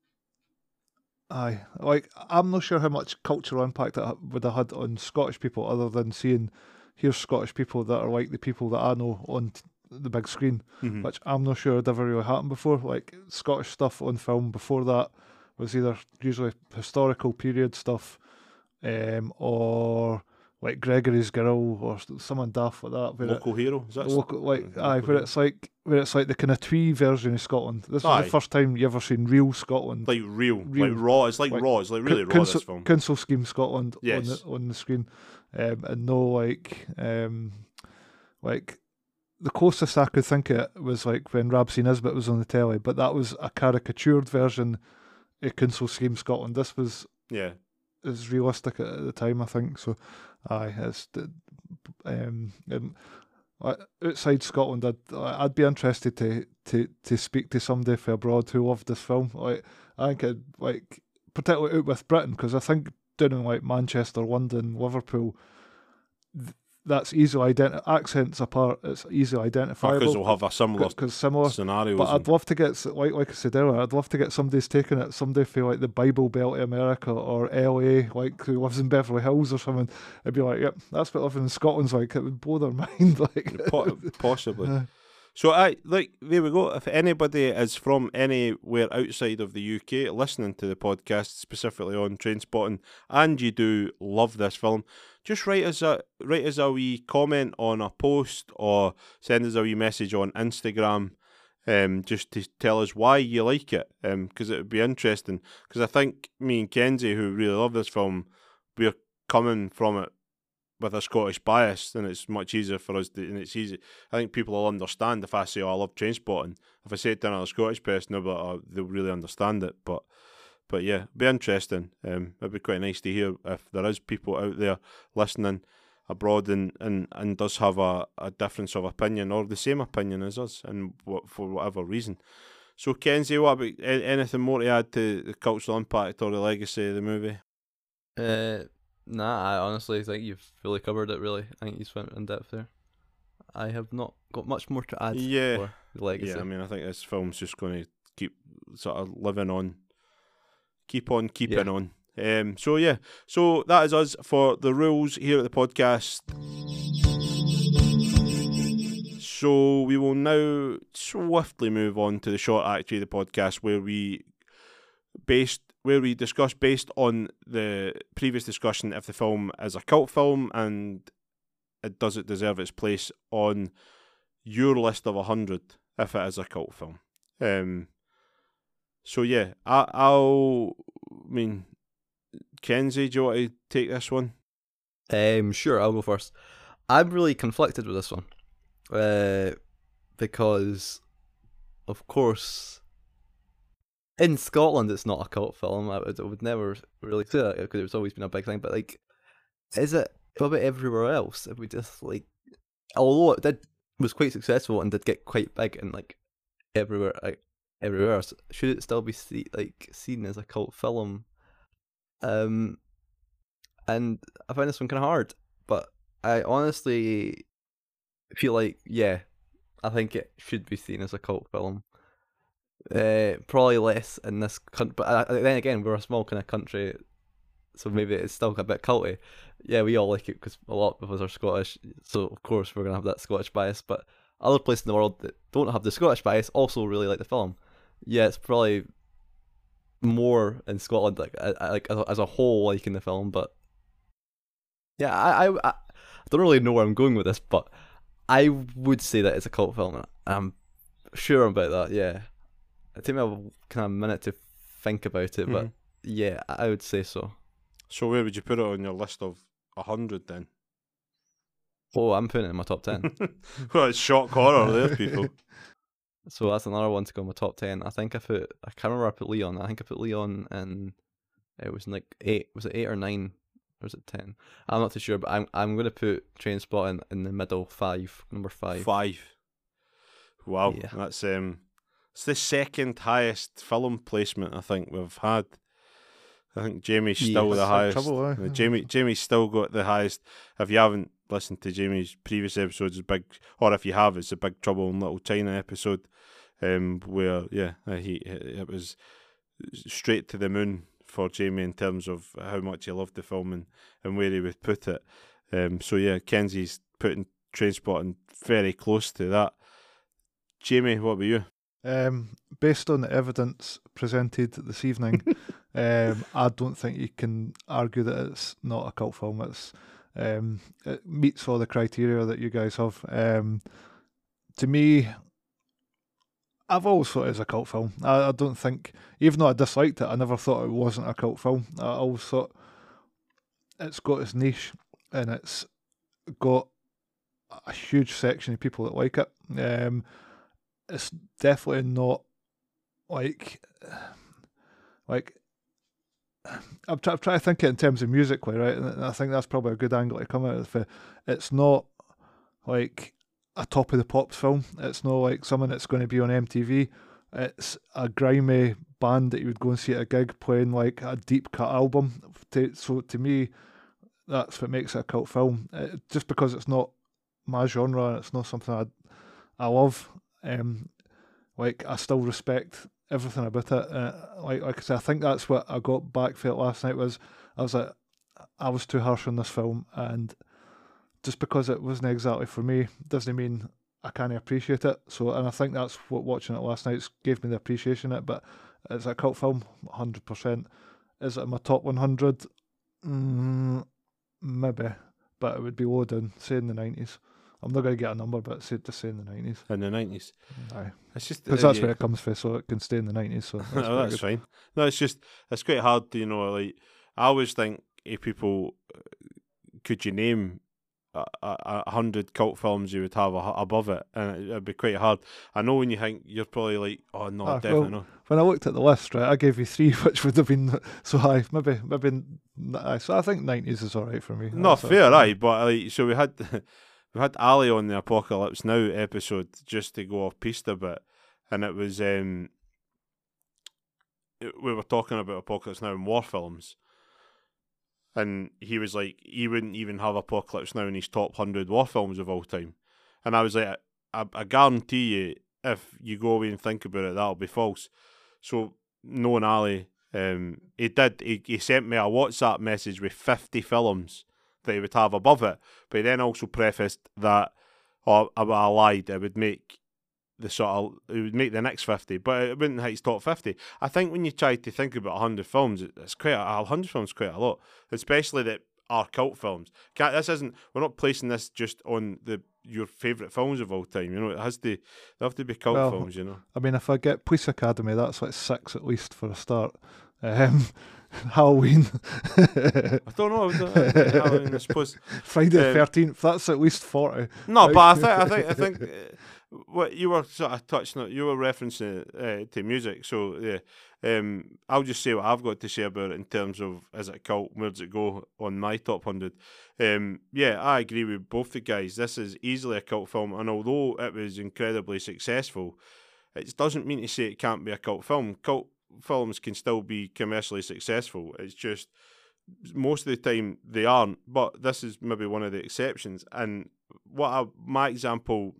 aye, like I'm not sure how much cultural impact it would have had on Scottish people, other than seeing here's Scottish people that are like the people that I know on t- the big screen, mm-hmm. which I'm not sure had ever really happened before. Like Scottish stuff on film before that was either usually historical period stuff, um, or like Gregory's Girl or something daft like that. Local it, hero, is that local, like local aye, hero? where it's like where it's like the kind of twee version of Scotland. This aye. was the first time you ever seen real Scotland, like real, real like raw. It's like, like raw. It's like really council, raw. This film, Council Scheme Scotland yes. on the on the screen, um, and no like um, like the closest I could think of it was like when Ramsay Nisbet was on the telly, but that was a caricatured version of Council Scheme Scotland. This was yeah. is realistic at the time, I think. So, aye, it's um, and outside Scotland, I'd I'd be interested to to to speak to somebody from abroad who loved this film. Like, I think it, like particularly out with Britain, because I think down in like Manchester, London, Liverpool, th- that's easily identi- accents apart. It's easily identifiable because they'll have a similar, cause similar scenarios. But I'd love to get, like like I said earlier, I'd love to get somebody's taking it, somebody from like the Bible Belt of America or L A, like who lives in Beverly Hills or something. It'd be like, yep, that's what living in Scotland's like. It would blow their mind. Like possibly. Uh, So I like there we go. If anybody is from anywhere outside of the U K listening to the podcast, specifically on Trainspotting, and you do love this film, just write us a write us a wee comment on a post or send us a wee message on Instagram, um, just to tell us why you like it, um, because it would be interesting. Because I think me and Kenzie, who really love this film, we're coming from it with a Scottish bias, and it's much easier for us to, and it's easy. I think people will understand if I say, oh, I love Trainspotting. If I say it to another Scottish person, they'll, oh, they'll really understand it. But but yeah, it'd be interesting. Um, it'd be quite nice to hear if there is people out there listening abroad and, and, and does have a, a difference of opinion or the same opinion as us, and what, for whatever reason. So Kenzie, what about anything more to add to the cultural impact or the legacy of the movie? Uh. Nah, I honestly think you've fully covered it, really. I think you went in depth there. I have not got much more to add yeah. for the legacy. Yeah, I mean, I think this film's just going to keep sort of living on, keep on keeping yeah. on. Um, so, yeah, so that is us for the rules here at the podcast. So we will now swiftly move on to the short actually of the podcast where we based where we discuss based on the previous discussion if the film is a cult film and it does it deserve its place on your list of one hundred if it is a cult film. Um, so yeah, I, I'll I mean, Kenzie, do you want to take this one? Um, sure, I'll go first. I'm really conflicted with this one uh, because, of course, in Scotland, it's not a cult film. I would, I would never really say that because it's always been a big thing. But like, is it? What about everywhere else? If we just like, although it did was quite successful and did get quite big and like everywhere, like, everywhere else, should it still be see, like seen as a cult film? Um, and I find this one kind of hard, but I honestly feel like yeah, I think it should be seen as a cult film. Uh, probably less in this country, but uh, then again, we're a small kind of country, so maybe it's still a bit culty. Yeah, we all like it because a lot of us are Scottish, so of course we're gonna have that Scottish bias. But other places in the world that don't have the Scottish bias also really like the film. Yeah, it's probably more in Scotland, like like as a whole, liking the film. But yeah, I, I I don't really know where I'm going with this, but I would say that it's a cult film. I'm sure about that. Yeah. It took me a kind of minute to think about it, but mm. yeah, I would say so. So where would you put it on your list of a hundred then? Oh, I'm putting it in my top ten. Well, it's shock horror there, people. So that's another one to go in my top ten. I think I put, I can't remember I put Leon. I think I put Leon in, it was like eight, was it eight or nine? Or was it ten? I'm not too sure, but I'm I'm going to put Trainspotting in the middle, five, number five. Five. Wow, yeah. That's... um. It's the second highest film placement I think we've had. I think Jamie's still yeah, the highest. Trouble, eh? uh, Jamie Jamie's still got the highest. If you haven't listened to Jamie's previous episodes, it's big, or if you have, it's a Big Trouble in Little China episode, um, where yeah, he it was straight to the moon for Jamie in terms of how much he loved the film and, and where he would put it. Um, so yeah, Kenzie's putting Trainspotting very close to that. Jamie, what about you? Um, based on the evidence presented this evening, um, I don't think you can argue that it's not a cult film. It's um, it meets all the criteria that you guys have. Um, to me, I've always thought it was a cult film. I, I don't think, even though I disliked it, I never thought it wasn't a cult film. I always thought it's got its niche and it's got a huge section of people that like it. Um, It's definitely not like like I'm, try, I'm trying to think it in terms of musically, right? And I think that's probably a good angle to come out of it. It's not like a top of the pops film. It's not like something that's going to be on M T V. It's a grimy band that you would go and see at a gig playing like a deep cut album. To, so to me, that's what makes it a cult film. It, just because it's not my genre and it's not something I I love. Um, like I still respect everything about it. Uh, like like I said, I think that's what I got back for it last night. Was I was like, I was too harsh on this film, and just because it wasn't exactly for me doesn't mean I can't appreciate it. So, and I think that's what watching it last night gave me the appreciation of it. But it's a cult film, one hundred percent. Is it in my top one hundred? Mm, maybe, but it would be low down, say in the nineties. I'm not going to get a number, but say, just say in the nineties. In the nineties? Aye. It's just because uh, that's yeah. where it comes from, so it can stay in the nineties. So that's, no, that's fine. No, it's just, it's quite hard to, you know, like, I always think if people, could you name a, a, a hundred cult films you would have a, above it? And it, it'd be quite hard. I know when you think, you're probably like, oh, no, ah, definitely well, not. When I looked at the list, right, I gave you three, which would have been so high. Maybe, maybe, so I think nineties is all right for me. No, fair, aye, but like, so we had... We had Ali on the Apocalypse Now episode just to go off piste a bit, and it was um, we were talking about Apocalypse Now and war films, and he was like, he wouldn't even have Apocalypse Now in his top hundred war films of all time, and I was like, I, I guarantee you, if you go away and think about it, that'll be false. So knowing Ali, um, he did. He, he sent me a WhatsApp message with fifty films that he would have above it, but he then also prefaced that, oh, I, I lied, it would make the sort of, it would make the next fifty, but it wouldn't hit his top fifty. I think when you try to think about one hundred films, it's quite a, one hundred films is quite a lot, especially that are cult films. Can't, this isn't, we're not placing this just on the your favourite films of all time, you know, it has to, they have to be cult well, films, you know. I mean, if I get Police Academy, that's like six at least for a start. Um, Halloween. I don't know. I, don't, Halloween, I suppose Friday the um, thirteenth. That's at least forty. No, Like- but I think I think I think uh, what you were sort of touching on, you were referencing uh, to music. So yeah, um, I'll just say what I've got to say about it in terms of is it a cult? Where does it go on my top hundred? Um, yeah, I agree with both the guys. This is easily a cult film, and although it was incredibly successful, it doesn't mean to say it can't be a cult film. Cult films can still be commercially successful. It's just most of the time they aren't, but this is maybe one of the exceptions. And what I, my example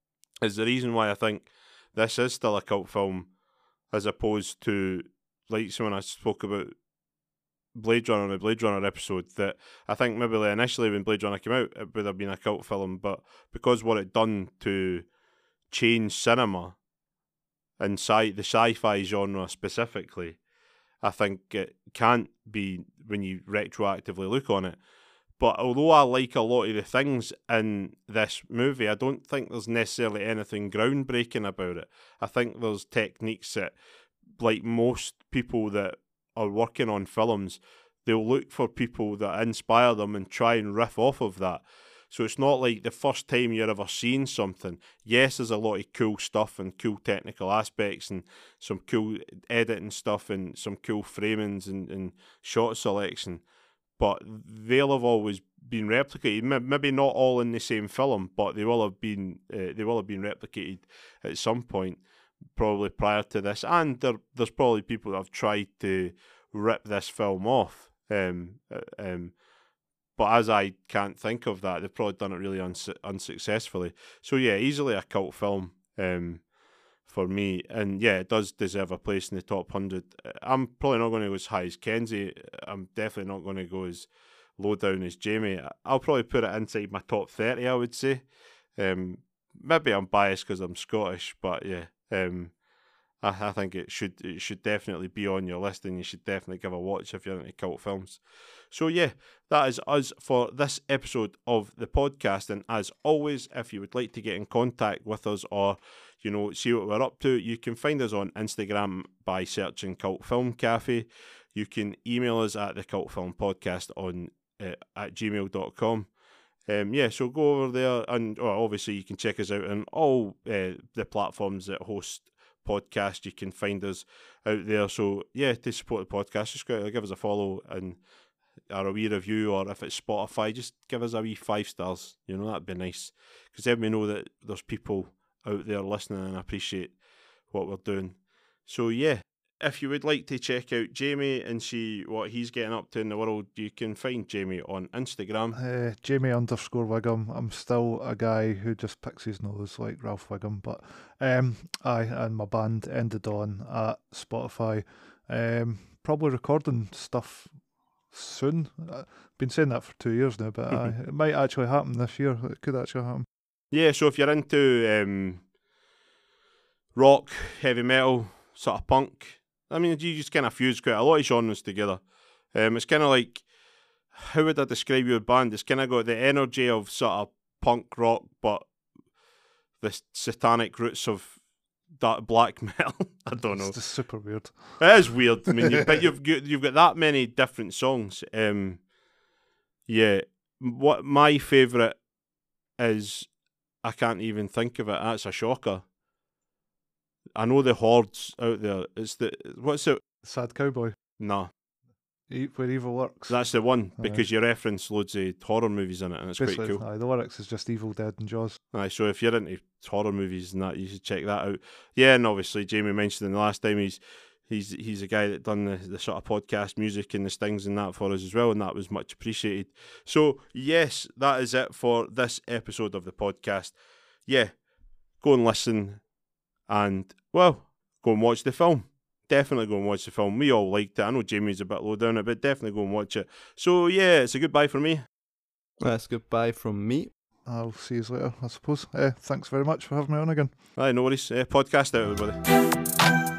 is the reason why I think this is still a cult film, as opposed to like so when I spoke about Blade Runner, the Blade Runner episode, that I think maybe like initially when Blade Runner came out it would have been a cult film, but because what it done to change cinema and sci the sci-fi genre specifically, I think it can't be when you retroactively look on it. But although I like a lot of the things in this movie, I don't think there's necessarily anything groundbreaking about it. I think there's techniques that, like most people that are working on films, they'll look for people that inspire them and try and riff off of that. So it's not like the first time you're ever seeing something. Yes, there's a lot of cool stuff and cool technical aspects and some cool editing stuff and some cool framings and, and shot selection, but they'll have always been replicated. Maybe not all in the same film, but they will have been uh, they will have been replicated at some point, probably prior to this. And there, there's probably people that have tried to rip this film off. Um, um, But as I can't think of that, they've probably done it really uns- unsuccessfully. So yeah, easily a cult film um, for me. And yeah, it does deserve a place in the top one hundred. I'm probably not going to go as high as Kenzie. I'm definitely not going to go as low down as Jamie. I'll probably put it inside my top thirty, I would say. Um, maybe I'm biased because I'm Scottish, but yeah, um, I, I think it should it should definitely be on your list, and you should definitely give a watch if you're into cult films. So yeah, that is us for this episode of the podcast. And as always, if you would like to get in contact with us or, you know, see what we're up to, you can find us on Instagram by searching Cult Film Cafe. You can email us at the Cult Film Podcast on uh, at gmail dot com. Um, yeah, so go over there, and well, obviously you can check us out on all uh, the platforms that host podcasts. You can find us out there. So yeah, to support the podcast, just go, give us a follow and or a wee review, or if it's Spotify, just give us a wee five stars. You know, that'd be nice, because then we know that there's people out there listening and appreciate what we're doing. So yeah, if you would like to check out Jamie and see what he's getting up to in the world, you can find Jamie on Instagram. Uh, Jamie underscore Wiggum. I'm still a guy who just picks his nose like Ralph Wiggum, but um, I and my band ended on at Spotify. Um, probably recording stuff soon. I've been saying that for two years now, but uh, it might actually happen this year. It could actually happen. Yeah, so if you're into um, rock, heavy metal, sort of punk, I mean, you just kind of fuse quite a lot of genres together. Um, it's kind of like, how would I describe your band? It's kind of got the energy of sort of punk rock, but the satanic roots of dark black metal. I don't know. It's just super weird. It is weird. I mean, you, but you've got, you've got that many different songs. Um, yeah, what my favourite is, I can't even think of it. That's a shocker. I know the Hordes out there. It's the what's it? Sad Cowboy. Nah. E- Where Evil Works. That's the one, because Aye. you reference loads of horror movies in it, and it's Basically, quite cool. Aye, the lyrics is just Evil Dead and Jaws. Aye, so if you're into horror movies and that, you should check that out. Yeah, and obviously Jamie mentioned in the last time he's he's he's a guy that done the, the sort of podcast music and the stings and that for us as well, and that was much appreciated. So yes, that is it for this episode of the podcast. Yeah, go and listen, and well, go and watch the film. Definitely go and watch the film. We all liked it. I know Jamie's a bit low down it, but definitely go and watch it. So yeah, it's a goodbye from me. That's goodbye from me. I'll see you later, I suppose. Uh, thanks very much for having me on again. Aye, no worries. Uh, podcast out, everybody.